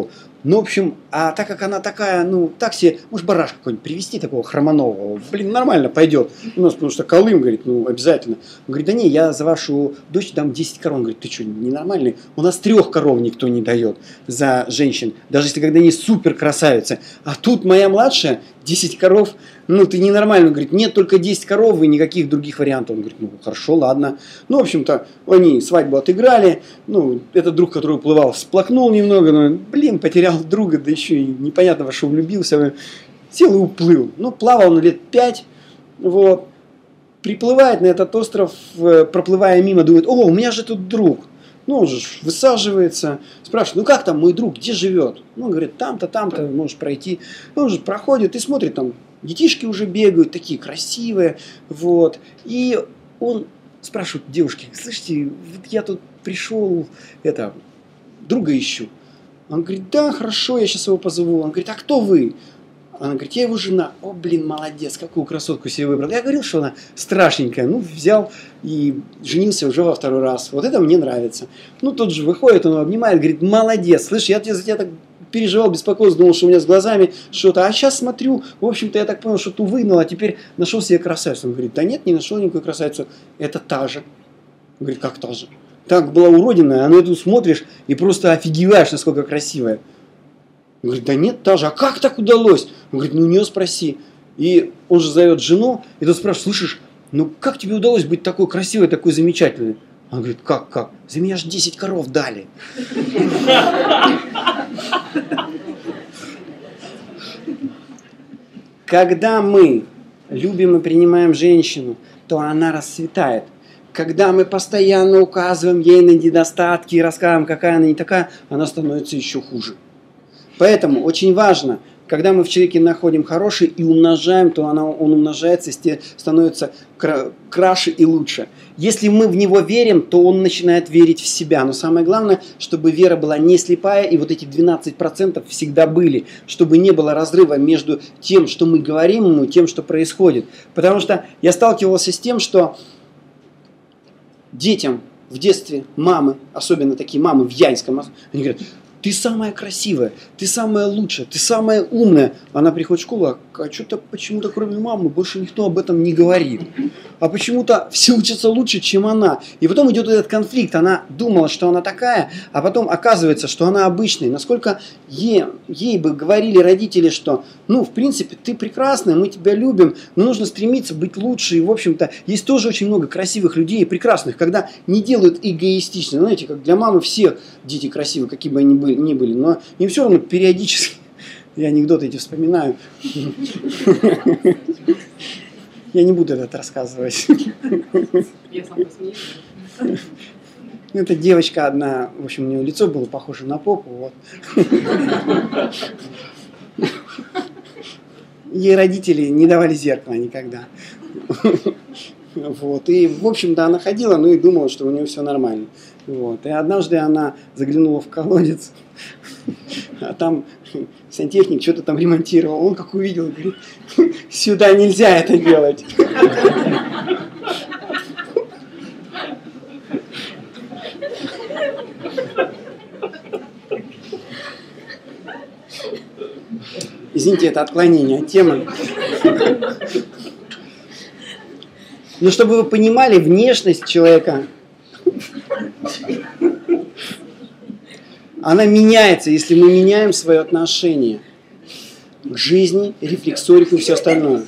Ну, в общем, а так как она такая, ну, так себе, может, барашка какой-нибудь привезти такого хромонового, блин, нормально пойдет. У нас, потому что Колым, говорит, ну, обязательно. Он говорит, да не, я за вашу дочь дам десять коров. Он говорит, ты что, ненормальный? У нас трех коров никто не дает за женщин, даже если когда они супер красавицы. А тут моя младшая, десять коров, ну, ты ненормальный. Он говорит, нет, только десять коров и никаких других вариантов. Он говорит, ну, хорошо, ладно. Ну, в общем-то, они свадьбу отыграли. Ну, этот друг, который уплывал, всплакнул немного, но, блин, потерял друга, да еще и непонятно во что влюбился. Сел и уплыл. Ну, плавал он лет пять, вот. Приплывает на этот остров, проплывая мимо, думает, о, у меня же тут друг. Ну, он же высаживается, спрашивает, ну как там мой друг, где живет? Ну, он говорит, там-то, там-то, можешь пройти. Он же проходит и смотрит, там детишки уже бегают, такие красивые, вот. И он спрашивает девушки, слышите, вот я тут пришел, это, друга ищу. Он говорит, да, хорошо, я сейчас его позову. Он говорит, а кто вы? Она говорит, я его жена. О, блин, молодец, какую красотку себе выбрал. Я говорил, что она страшненькая. Ну, взял и женился уже во второй раз. Вот это мне нравится. Ну, тот же выходит, он его обнимает, говорит, молодец. Слышь, я за тебя так переживал, беспокоился, думал, что у меня с глазами что-то. А сейчас смотрю, в общем-то, я так понял, что ту выгнал, а теперь нашел себе красавицу. Он говорит, да нет, не нашел никакую красавицу. Это та же. Он говорит, как та же? Так была уродина, а на эту смотришь и просто офигеваешь, насколько красивая. Он говорит, да нет, та же. А как так удалось? Он говорит, ну у нее спроси. И он же зовет жену, и тот спрашивает, слышишь, ну как тебе удалось быть такой красивой, такой замечательной? Он говорит, как, как? За меня же десять коров дали. Когда мы любим и принимаем женщину, то она расцветает. Когда мы постоянно указываем ей на недостатки и рассказываем, какая она не такая, она становится еще хуже. Поэтому очень важно, когда мы в человеке находим хороший и умножаем, то она, он умножается, становится краше и лучше. Если мы в него верим, то он начинает верить в себя. Но самое главное, чтобы вера была не слепая, и вот эти двенадцать процентов всегда были, чтобы не было разрыва между тем, что мы говорим ему, и тем, что происходит. Потому что я сталкивался с тем, что детям в детстве мамы, особенно такие мамы в Янском, они говорят, ты самая красивая, ты самая лучшая, ты самая умная. Она приходит в школу, а, а что-то почему-то кроме мамы больше никто об этом не говорит. А почему-то все учатся лучше, чем она. И потом идет этот конфликт. Она думала, что она такая, а потом оказывается, что она обычная. Насколько ей, ей бы говорили родители, что, ну, в принципе, ты прекрасная, мы тебя любим, но нужно стремиться быть лучше. И, в общем-то, есть тоже очень много красивых людей и прекрасных, когда не делают эгоистично. Знаете, как для мамы все дети красивые, какие бы они были, ни были, но им все равно периодически, я анекдоты эти вспоминаю, я не буду это рассказывать. Я сам посмеюсь. Эта девочка одна, в общем, у нее лицо было похоже на попу, вот. Ей родители не давали зеркала никогда. Вот. И, в общем-то, она ходила, ну и думала, что у нее все нормально. Вот. И однажды она заглянула в колодец, а там сантехник что-то там ремонтировал. Он как увидел, говорит, сюда нельзя это делать. Извините, это отклонение от темы. Но чтобы вы понимали, внешность человека, она меняется, если мы меняем свое отношение к жизни, рефлексорику и все остальное.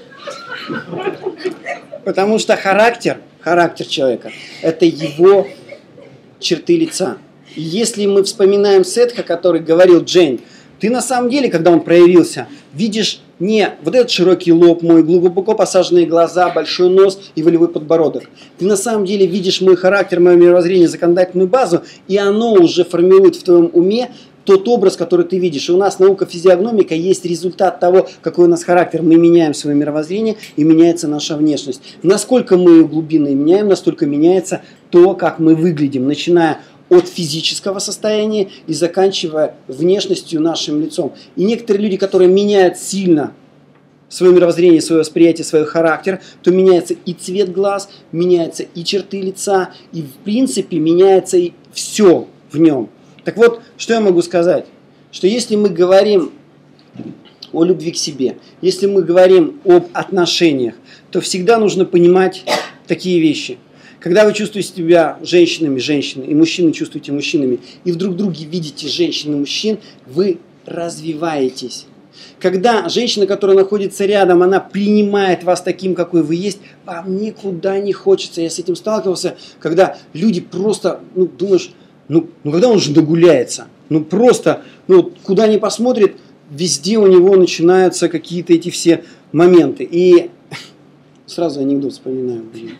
Потому что характер, характер человека – это его черты лица. И если мы вспоминаем Сетха, который говорил Джейн, ты на самом деле, когда он проявился, видишь не вот этот широкий лоб мой, глубоко посаженные глаза, большой нос и волевой подбородок. Ты на самом деле видишь мой характер, мое мировоззрение, законодательную базу, и оно уже формирует в твоем уме тот образ, который ты видишь. И у нас наука физиогномика есть результат того, какой у нас характер. Мы меняем свое мировоззрение, и меняется наша внешность. Насколько мы ее глубинно меняем, настолько меняется то, как мы выглядим, начиная от физического состояния и заканчивая внешностью, нашим лицом. И некоторые люди, которые меняют сильно свое мировоззрение, свое восприятие, свой характер, то меняется и цвет глаз, меняются и черты лица, и в принципе меняется и все в нем. Так вот, что я могу сказать? что если мы говорим о любви к себе, если мы говорим об отношениях, то всегда нужно понимать такие вещи. Когда вы чувствуете себя женщинами, женщины, и мужчины чувствуете мужчинами, и вдруг друге видите женщин и мужчин, вы развиваетесь. Когда женщина, которая находится рядом, она принимает вас таким, какой вы есть, вам никуда не хочется. Я с этим сталкивался, когда люди просто, ну, думаешь, ну, ну когда он же догуляется? Ну, просто, ну, куда ни посмотрит, везде у него начинаются какие-то эти все моменты. И сразу анекдот вспоминаю, блин.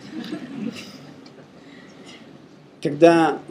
Когда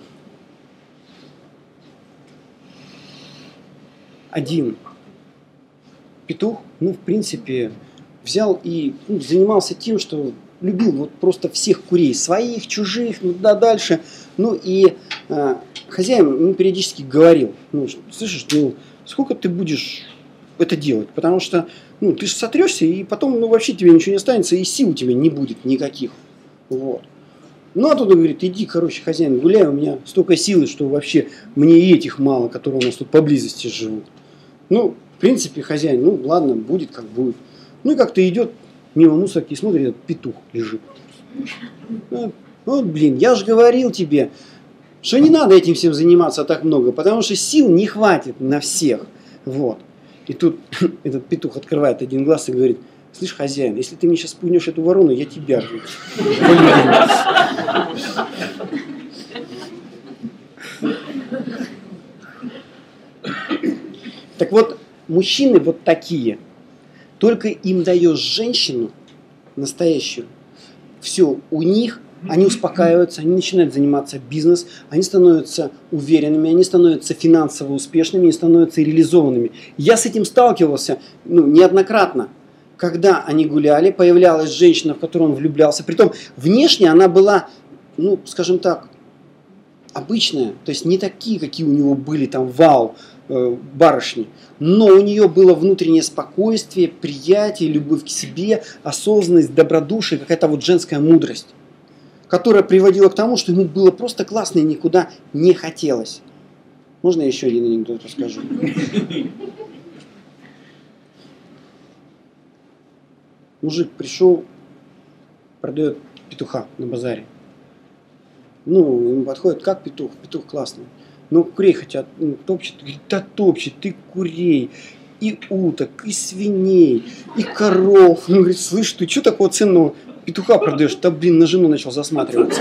один петух, ну, в принципе, взял и ну, занимался тем, что любил вот просто всех курей, своих, чужих, ну, да, дальше. Ну, и э, хозяин ему периодически говорил, ну, слышишь, ну, сколько ты будешь это делать, потому что, ну, ты же сотрешься, и потом, ну, вообще тебе ничего не останется, и сил у тебя не будет никаких, вот. Ну, а тут он говорит, иди, короче, хозяин, гуляй, у меня столько силы, что вообще мне и этих мало, которые у нас тут поблизости живут. Ну, в принципе, хозяин, ну, ладно, будет как будет. Ну, и как-то идет мимо мусорки и смотрит, этот петух лежит. Ну, вот, блин, я же говорил тебе, что не надо этим всем заниматься так много, потому что сил не хватит на всех. Вот. И тут этот петух открывает один глаз и говорит, слышь, хозяин, если ты мне сейчас пугнешь эту ворону, я тебя же. Так вот, мужчины вот такие. Только им даешь женщину настоящую. Все, у них, они успокаиваются, они начинают заниматься бизнесом, они становятся уверенными, они становятся финансово успешными, они становятся реализованными. Я с этим сталкивался ну, неоднократно. Когда они гуляли, появлялась женщина, в которую он влюблялся. Притом внешне она была, ну, скажем так, обычная. То есть не такие, какие у него были там вау, э, барышни. Но у нее было внутреннее спокойствие, приятие, любовь к себе, осознанность, добродушие, какая-то вот женская мудрость, которая приводила к тому, что ему было просто классно и никуда не хотелось. Можно я еще один анекдот расскажу? Мужик пришел, продает петуха на базаре. Ну, ему подходит, как петух? Петух классный. Ну, курей хотят, ну, топчет. Говорит, да топчет, ты курей, и уток, и свиней, и коров. Он говорит, слышь, ты что такого ценного петуха продаешь? Да, блин, на жену начал засматриваться.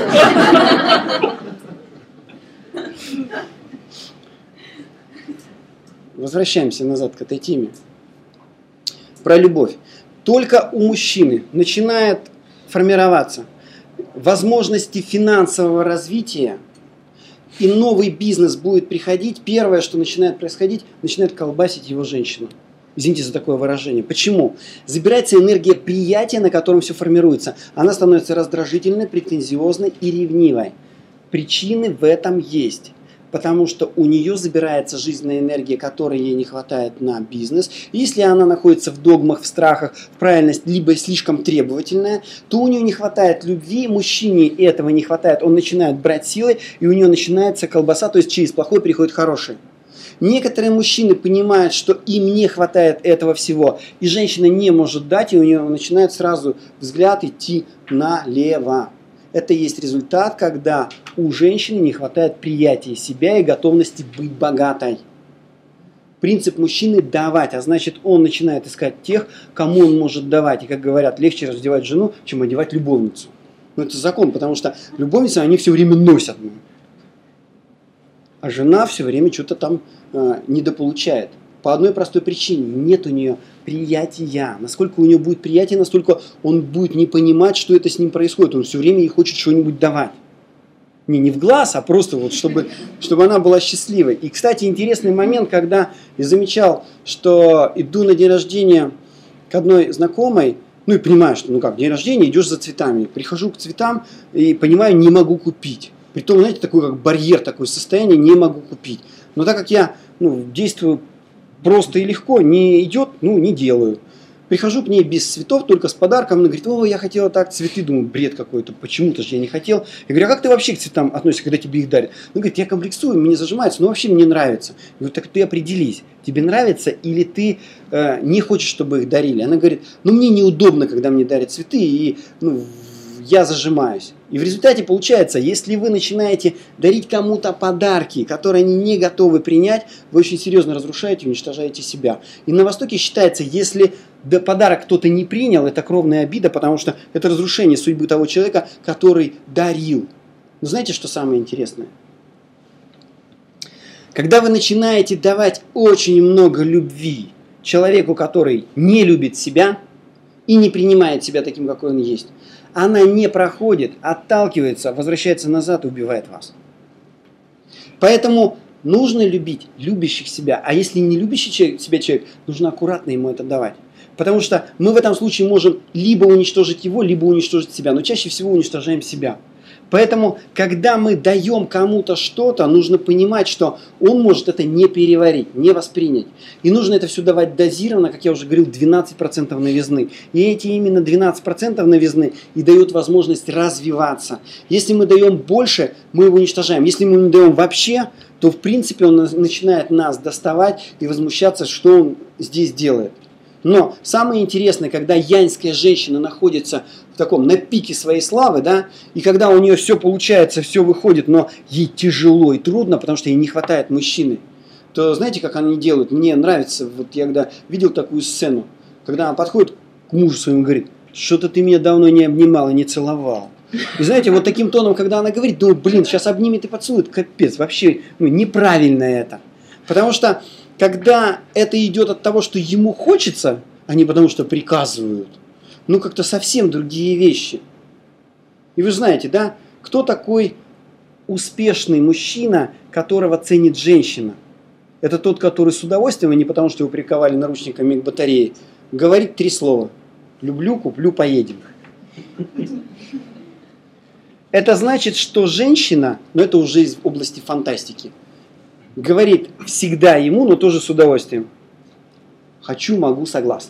Возвращаемся назад к этой теме. Про любовь. Только у мужчины начинает формироваться возможности финансового развития, и новый бизнес будет приходить, первое, что начинает происходить, начинает колбасить его женщину. Извините за такое выражение. Почему? Забирается энергия приятия, на котором все формируется. Она становится раздражительной, претензиозной и ревнивой. Причины в этом есть. Потому что у нее забирается жизненная энергия, которой ей не хватает на бизнес. Если она находится в догмах, в страхах, в правильность, либо слишком требовательная, то у нее не хватает любви, мужчине этого не хватает, он начинает брать силы, и у нее начинается колбаса, то есть через плохой приходит хороший. Некоторые мужчины понимают, что им не хватает этого всего, и женщина не может дать, и у нее начинает сразу взгляд идти налево. Это есть результат, когда у женщины не хватает приятия себя и готовности быть богатой. Принцип мужчины – давать, а значит, он начинает искать тех, кому он может давать. И, как говорят, легче раздевать жену, чем одевать любовницу. Ну, это закон, потому что любовницы, они все время носят. А жена все время что-то там э, недополучает. По одной простой причине. Нет у нее приятия. Насколько у нее будет приятие, настолько он будет не понимать, что это с ним происходит. Он все время ей хочет что-нибудь давать. Не, не в глаз, а просто вот, чтобы, чтобы она была счастливой. И, кстати, интересный момент, когда я замечал, что иду на день рождения к одной знакомой, ну и понимаю, что ну как, день рождения, идешь за цветами. Прихожу к цветам и понимаю, не могу купить. Притом, знаете, такой как барьер, такое состояние, не могу купить. Но так как я ну, действую просто и легко, не идет, ну не делаю. Прихожу к ней без цветов, только с подарком. Она говорит, о, я хотела так цветы. Думаю, бред какой-то, почему-то же я не хотел. Я говорю, а как ты вообще к цветам относишься, когда тебе их дарят? Она говорит, я комплексую, мне зажимается, но вообще мне нравится. Я говорю, так ты определись, тебе нравится или ты э, не хочешь, чтобы их дарили? Она говорит, ну мне неудобно, когда мне дарят цветы, и ну, я зажимаюсь. И в результате получается, если вы начинаете дарить кому-то подарки, которые они не готовы принять, вы очень серьезно разрушаете, уничтожаете себя. И на Востоке считается, если подарок кто-то не принял, это кровная обида, потому что это разрушение судьбы того человека, который дарил. Но знаете, что самое интересное? Когда вы начинаете давать очень много любви человеку, который не любит себя и не принимает себя таким, какой он есть, она не проходит, отталкивается, возвращается назад и убивает вас. Поэтому нужно любить любящих себя. А если не любящий человек, себя человек, нужно аккуратно ему это давать. Потому что мы в этом случае можем либо уничтожить его, либо уничтожить себя. Но чаще всего уничтожаем себя. Поэтому, когда мы даем кому-то что-то, нужно понимать, что он может это не переварить, не воспринять. И нужно это все давать дозированно, как я уже говорил, двенадцать процентов новизны. И эти именно двенадцать процентов новизны и дают возможность развиваться. Если мы даем больше, мы его уничтожаем. Если мы не даем вообще, то в принципе он начинает нас доставать и возмущаться, что он здесь делает. Но самое интересное, когда яньская женщина находится в таком, на пике своей славы, да, и когда у нее все получается, все выходит, но ей тяжело и трудно, потому что ей не хватает мужчины, то знаете, как они делают? Мне нравится, вот я когда видел такую сцену, когда она подходит к мужу своему и говорит, что-то ты меня давно не обнимал и не целовал. И знаете, вот таким тоном, когда она говорит, думаю, блин, сейчас обнимет и поцелует, капец, вообще ну, неправильно это. Потому что когда это идет от того, что ему хочется, а не потому, что приказывают, ну как-то совсем другие вещи. И вы знаете, да, кто такой успешный мужчина, которого ценит женщина? Это тот, который с удовольствием, а не потому, что его приковали наручниками к батарее, говорит три слова. Люблю, куплю, поедем. Это значит, что женщина, но это уже из области фантастики, говорит всегда ему, но тоже с удовольствием. Хочу, могу, согласна.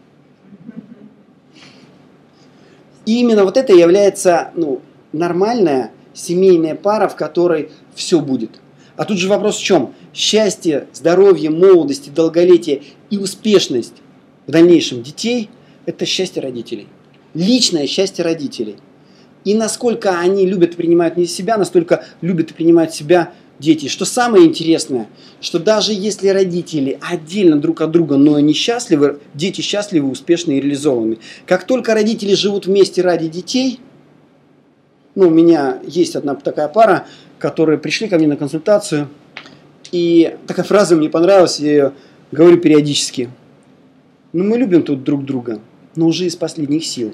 И именно вот это является ну, нормальная семейная пара, в которой все будет. А тут же вопрос в чем? Счастье, здоровье, молодость, долголетие и успешность в дальнейшем детей – это счастье родителей. Личное счастье родителей. И насколько они любят и принимают не себя, настолько любят и принимают себя дети. Что самое интересное, что даже если родители отдельно друг от друга, но они счастливы, дети счастливы, успешны и реализованы. Как только родители живут вместе ради детей, ну, у меня есть одна такая пара, которые пришли ко мне на консультацию, и такая фраза мне понравилась, я ее говорю периодически. Ну, мы любим тут друг друга, но уже из последних сил.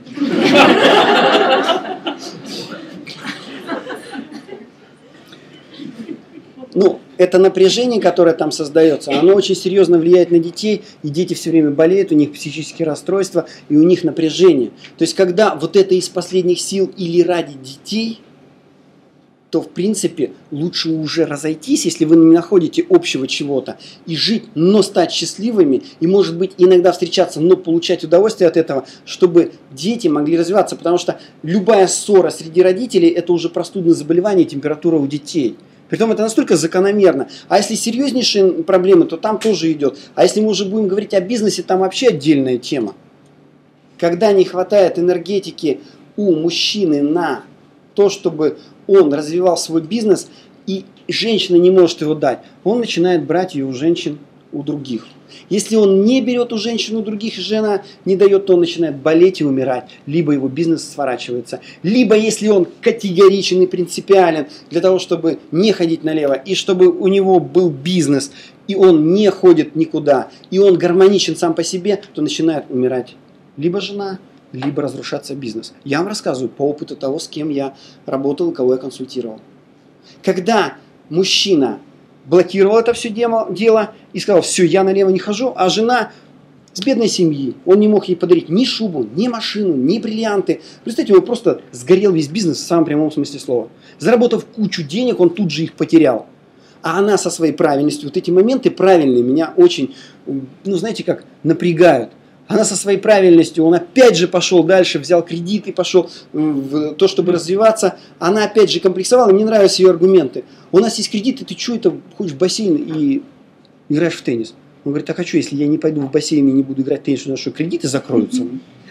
Ну, это напряжение, которое там создается, оно очень серьезно влияет на детей, и дети все время болеют, у них психические расстройства, и у них напряжение. То есть, когда вот это из последних сил или ради детей, то, в принципе, лучше уже разойтись, если вы не находите общего чего-то, и жить, но стать счастливыми, и, может быть, иногда встречаться, но получать удовольствие от этого, чтобы дети могли развиваться, потому что любая ссора среди родителей – это уже простудное заболевание, температура у детей. Притом это настолько закономерно. А если серьезнейшие проблемы, то там тоже идет. А если мы уже будем говорить о бизнесе, там вообще отдельная тема. Когда не хватает энергетики у мужчины на то, чтобы он развивал свой бизнес, и женщина не может его дать, он начинает брать ее у женщин, у других. Если он не берет у женщин, у других, и жена не дает, то он начинает болеть и умирать. Либо его бизнес сворачивается. Либо если он категоричен и принципиален для того, чтобы не ходить налево, и чтобы у него был бизнес, и он не ходит никуда, и он гармоничен сам по себе, то начинает умирать либо жена, либо разрушаться бизнес. Я вам рассказываю по опыту того, с кем я работал, кого я консультировал. Когда мужчина блокировал это все дело и сказал, все, я налево не хожу, а жена с бедной семьи, он не мог ей подарить ни шубу, ни машину, ни бриллианты. Представьте, у него просто сгорел весь бизнес в самом прямом смысле слова. Заработав кучу денег, он тут же их потерял. А она со своей правильностью, вот эти моменты правильные меня очень, ну знаете как, напрягают. Она со своей правильностью, он опять же пошел дальше, взял кредит и пошел в то, чтобы развиваться. Она опять же комплексовала, мне нравятся ее аргументы. У нас есть кредит, и ты что это, ходишь в бассейн и играешь в теннис? Он говорит, так а что, если я не пойду в бассейн и не буду играть в теннис, у нас что, кредиты закроются?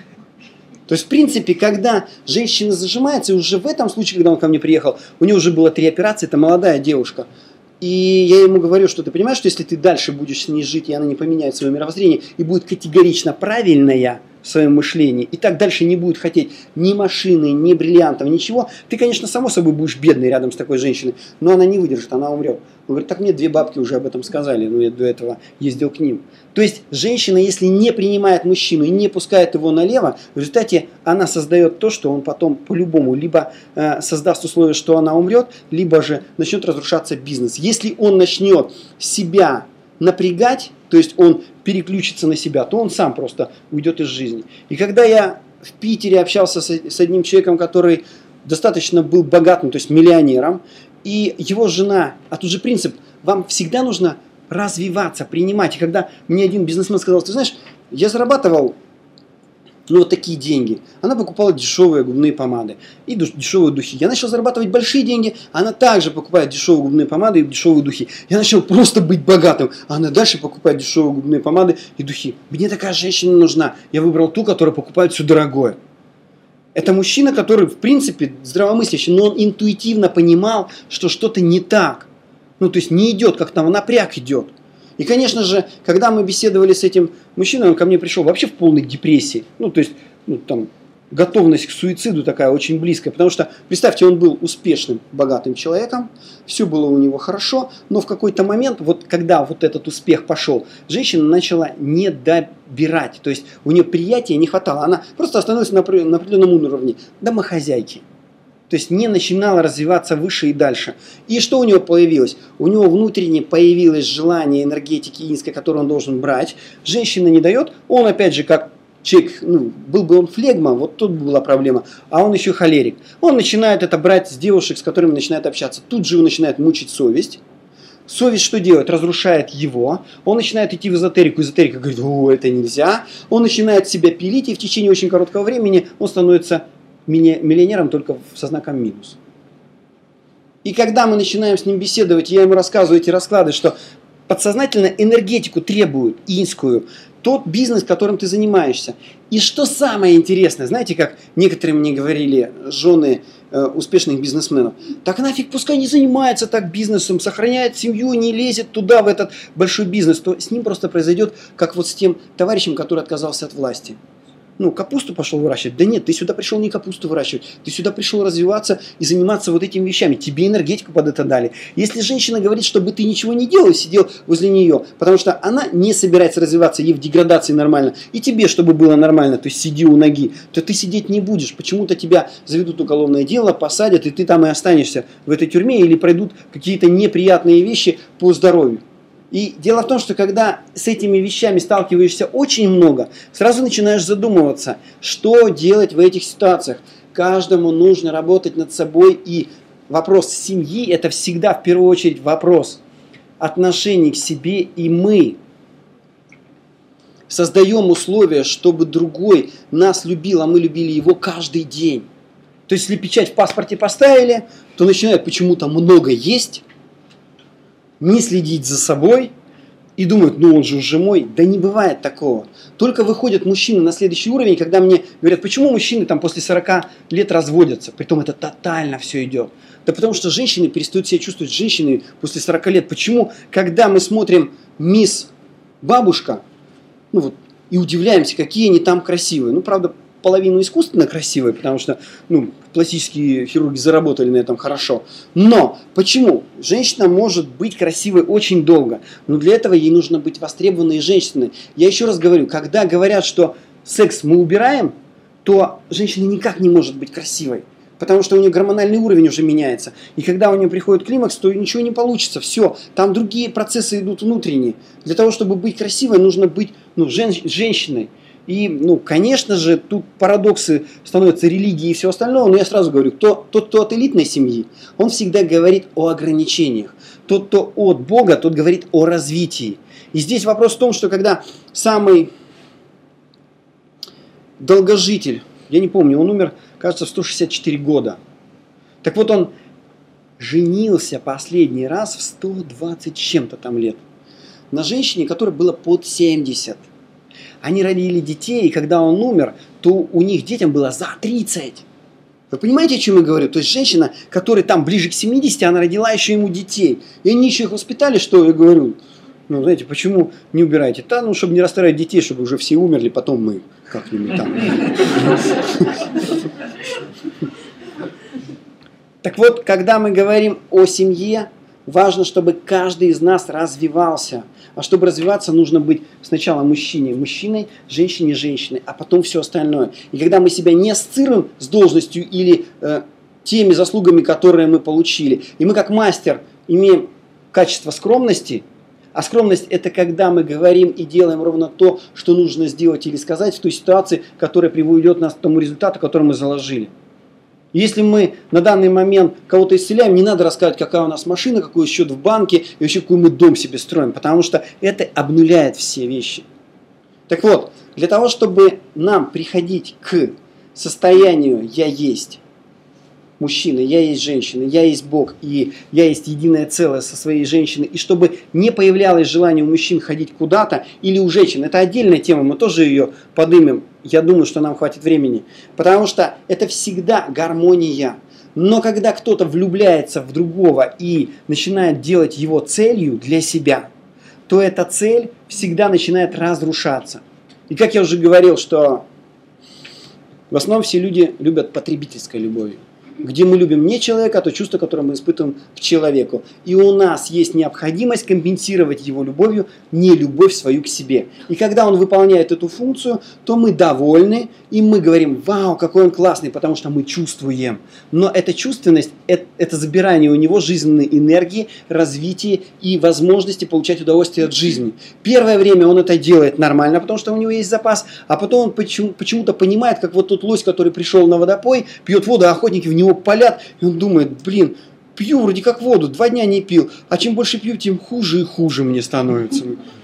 То есть, в принципе, когда женщина зажимается, и уже в этом случае, когда он ко мне приехал, у него уже было три операции, это молодая девушка. И я ему говорю, что ты понимаешь, что если ты дальше будешь с ней жить, и она не поменяет свое мировоззрение, и будет категорично правильная в своем мышлении, и так дальше не будет хотеть ни машины, ни бриллиантов, ничего, ты, конечно, само собой будешь бедный рядом с такой женщиной, но она не выдержит, она умрет. Он говорит, так мне две бабки уже об этом сказали, но я до этого ездил к ним. То есть женщина, если не принимает мужчину и не пускает его налево, в результате она создает то, что он потом по-любому либо э, создаст условия, что она умрет, либо же начнет разрушаться бизнес. Если он начнет себя напрягать, то есть он переключится на себя, то он сам просто уйдет из жизни. И когда я в Питере общался с, с одним человеком, который достаточно был богатым, то есть миллионером, и его жена, а тут же принцип, вам всегда нужно развиваться, принимать. И когда мне один бизнесмен сказал, ты знаешь, я зарабатывал ну, вот такие деньги. Она покупала дешевые губные помады и дешевые духи. Я начал зарабатывать большие деньги, она также покупает дешевые губные помады и дешевые духи. Я начал просто быть богатым, а она дальше покупает дешевые губные помады и духи. Мне такая женщина нужна. Я выбрал ту, которая покупает все дорогое. Это мужчина, который, в принципе, здравомыслящий, но он интуитивно понимал, что что-то не так. Ну, то есть не идет, как там напряг идет. И, конечно же, когда мы беседовали с этим мужчиной, он ко мне пришел вообще в полной депрессии. Ну, то есть, ну, там, готовность к суициду такая очень близкая. Потому что, представьте, он был успешным, богатым человеком, все было у него хорошо, но в какой-то момент, вот когда вот этот успех пошел, женщина начала не добирать. То есть, у нее приятия не хватало. Она просто остановилась на, на определенном уровне домохозяйки. То есть не начинала развиваться выше и дальше. И что у него появилось? У него внутренне появилось желание энергетики инской, которую он должен брать. Женщина не дает. Он опять же как человек, ну, был бы он флегма, вот тут была проблема. А он еще холерик. Он начинает это брать с девушек, с которыми начинает общаться. Тут же его начинает мучить совесть. Совесть что делает? Разрушает его. Он начинает идти в эзотерику. Эзотерика говорит, о, это нельзя. Он начинает себя пилить, и в течение очень короткого времени он становится миллионером только со знаком минус. И когда мы начинаем с ним беседовать, я ему рассказываю эти расклады, что подсознательно энергетику требуют инскую, тот бизнес, которым ты занимаешься. И что самое интересное, знаете, как некоторые мне говорили жены э, успешных бизнесменов, так нафиг пускай не занимается так бизнесом, сохраняет семью, не лезет туда, в этот большой бизнес, то с ним просто произойдет, как вот с тем товарищем, который отказался от власти. Ну, капусту пошел выращивать. Да нет, ты сюда пришел не капусту выращивать. Ты сюда пришел развиваться и заниматься вот этими вещами. Тебе энергетику под это дали. Если женщина говорит, чтобы ты ничего не делал, сидел возле нее, потому что она не собирается развиваться, ей в деградации нормально, и тебе, чтобы было нормально, то есть сиди у ноги, то ты сидеть не будешь. Почему-то тебя заведут уголовное дело, посадят, и ты там и останешься в этой тюрьме, или пройдут какие-то неприятные вещи по здоровью. И дело в том, что когда с этими вещами сталкиваешься очень много, сразу начинаешь задумываться, что делать в этих ситуациях. Каждому нужно работать над собой, и вопрос семьи – это всегда в первую очередь вопрос отношений к себе, и мы создаем условия, чтобы другой нас любил, а мы любили его каждый день. То есть, если печать в паспорте поставили, то начинает почему-то много есть, не следить за собой и думают, ну он же уже мой. Да не бывает такого. Только выходят мужчины на следующий уровень, когда мне говорят, почему мужчины там после сорока лет разводятся, притом это тотально все идет. Да потому что женщины перестают себя чувствовать женщинами после сорока лет. Почему, когда мы смотрим «Мисс Бабушка», ну вот, и удивляемся, какие они там красивые. Ну, правда, половину искусственно красивые, потому что ну, пластические хирурги заработали на этом хорошо. Но почему? Женщина может быть красивой очень долго, но для этого ей нужно быть востребованной женщиной. Я еще раз говорю, когда говорят, что секс мы убираем, то женщина никак не может быть красивой, потому что у нее гормональный уровень уже меняется. И когда у нее приходит климакс, то ничего не получится. Все, там другие процессы идут внутренние. Для того, чтобы быть красивой, нужно быть ну, жен- женщиной. И, ну, конечно же, тут парадоксы становятся религией и все остальное, но я сразу говорю, кто, тот, кто от элитной семьи, он всегда говорит о ограничениях. Тот, кто от Бога, тот говорит о развитии. И здесь вопрос в том, что когда самый долгожитель, я не помню, он умер, кажется, в сто шестьдесят четыре года. Так вот, он женился последний раз в сто двадцать с чем-то там лет на женщине, которой было под семьдесят. Они родили детей, и когда он умер, то у них детям было за тридцать. Вы понимаете, о чем я говорю? То есть женщина, которая там ближе к семидесяти, она родила еще ему детей. И они еще их воспитали, что я говорю. Ну, знаете, почему не убираете? Да, ну, чтобы не расстраивать детей, чтобы уже все умерли, потом мы как-нибудь там. Так вот, когда мы говорим о семье, важно, чтобы каждый из нас развивался. А чтобы развиваться, нужно быть сначала мужчиной мужчиной, женщине женщиной, а потом все остальное. И когда мы себя не ассоциируем с должностью или э, теми заслугами, которые мы получили, и мы как мастер имеем качество скромности, а скромность – это когда мы говорим и делаем ровно то, что нужно сделать или сказать в той ситуации, которая приведет нас к тому результату, который мы заложили. Если мы на данный момент кого-то исцеляем, не надо рассказывать, какая у нас машина, какой счет в банке и вообще какой мы дом себе строим, потому что это обнуляет все вещи. Так вот, для того, чтобы нам приходить к состоянию «я есть», мужчина, я есть женщина, я есть Бог, и я есть единое целое со своей женщиной, и чтобы не появлялось желание у мужчин ходить куда-то, или у женщин, это отдельная тема, мы тоже ее поднимем, я думаю, что нам хватит времени, потому что это всегда гармония. Но когда кто-то влюбляется в другого и начинает делать его целью для себя, то эта цель всегда начинает разрушаться. И как я уже говорил, что в основном все люди любят потребительской любовью, где мы любим не человека, а то чувство, которое мы испытываем к человеку. И у нас есть необходимость компенсировать его любовью, не любовь свою к себе. И когда он выполняет эту функцию, то мы довольны, и мы говорим: вау, какой он классный, потому что мы чувствуем. Но эта чувственность, это, это забирание у него жизненной энергии, развития и возможности получать удовольствие от жизни. Первое время он это делает нормально, потому что у него есть запас, а потом он почему, почему-то понимает, как вот тот лось, который пришел на водопой, пьет воду, а охотники в него палят, и он думает: блин, пью вроде как воду, два дня не пил, а чем больше пью, тем хуже и хуже мне становится.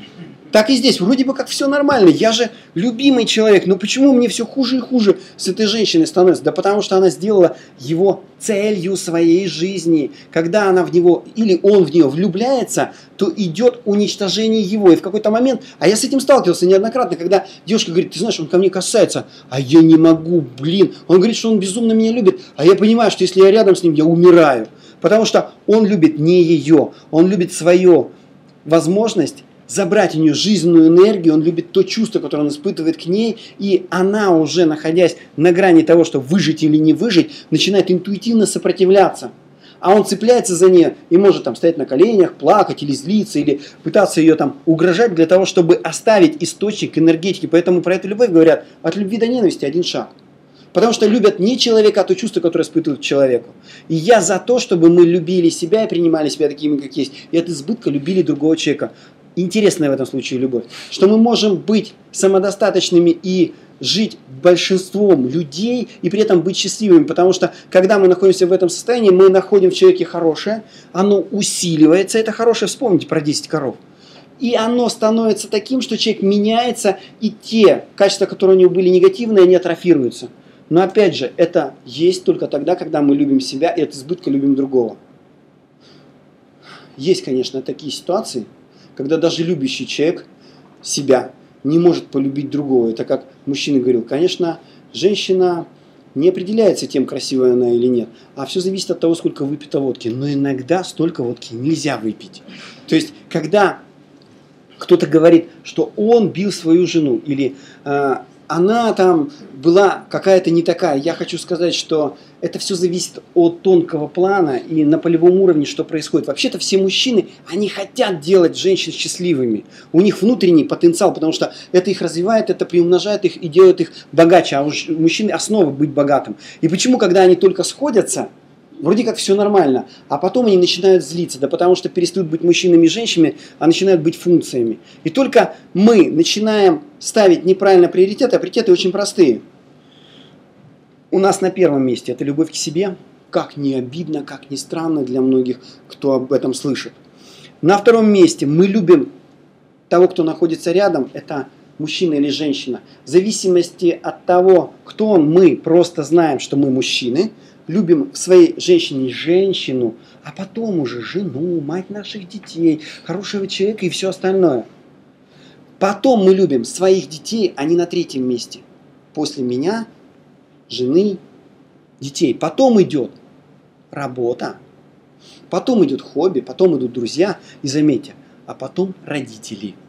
Так и здесь, вроде бы как все нормально, я же любимый человек, но почему мне все хуже и хуже с этой женщиной становится? Да потому что она сделала его целью своей жизни. Когда она в него, или он в нее влюбляется, то идет уничтожение его. И в какой-то момент, а я с этим сталкивался неоднократно, когда девушка говорит: ты знаешь, он ко мне касается, а я не могу, блин. Он говорит, что он безумно меня любит, а я понимаю, что если я рядом с ним, я умираю. Потому что он любит не ее, он любит свою возможность забрать у нее жизненную энергию, он любит то чувство, которое он испытывает к ней, и она уже, находясь на грани того, что выжить или не выжить, начинает интуитивно сопротивляться. А он цепляется за нее и может там стоять на коленях, плакать или злиться, или пытаться ее там угрожать для того, чтобы оставить источник энергетики. Поэтому про эту любовь говорят: от любви до ненависти один шаг. Потому что любят не человека, а то чувство, которое испытывают к человеку. И я за то, чтобы мы любили себя и принимали себя такими, как есть, и от избытка любили другого человека. Интересная в этом случае любовь, что мы можем быть самодостаточными и жить большинством людей и при этом быть счастливыми, потому что когда мы находимся в этом состоянии, мы находим в человеке хорошее, оно усиливается, это хорошее, вспомните про десять коров. И оно становится таким, что человек меняется, и те качества, которые у него были негативные, они атрофируются. Но опять же, это есть только тогда, когда мы любим себя и от избытка любим другого. Есть, конечно, такие ситуации, когда даже любящий человек себя не может полюбить другого. Это как мужчина говорил: конечно, женщина не определяется тем, красивая она или нет, а все зависит от того, сколько выпито водки. Но иногда столько водки нельзя выпить. То есть, когда кто-то говорит, что он бил свою жену, или э, она там была какая-то не такая, я хочу сказать, что это все зависит от тонкого плана и на полевом уровне, что происходит. Вообще-то все мужчины, они хотят делать женщин счастливыми. У них внутренний потенциал, потому что это их развивает, это приумножает их и делает их богаче. А у мужчины основа быть богатым. И почему, когда они только сходятся, вроде как все нормально, а потом они начинают злиться, да потому что перестают быть мужчинами и женщинами, а начинают быть функциями. И только мы начинаем ставить неправильно приоритеты, а приоритеты очень простые. У нас на первом месте это любовь к себе, как не обидно, как не странно для многих, кто об этом слышит. На втором месте мы любим того, кто находится рядом, это мужчина или женщина, в зависимости от того, кто он, мы просто знаем, что мы мужчины, любим в своей женщине женщину, а потом уже жену, мать наших детей, хорошего человека и все остальное. Потом мы любим своих детей, они на третьем месте. После меня, жены, детей. Потом идет работа, потом идет хобби, потом идут друзья. И заметьте, а потом родители.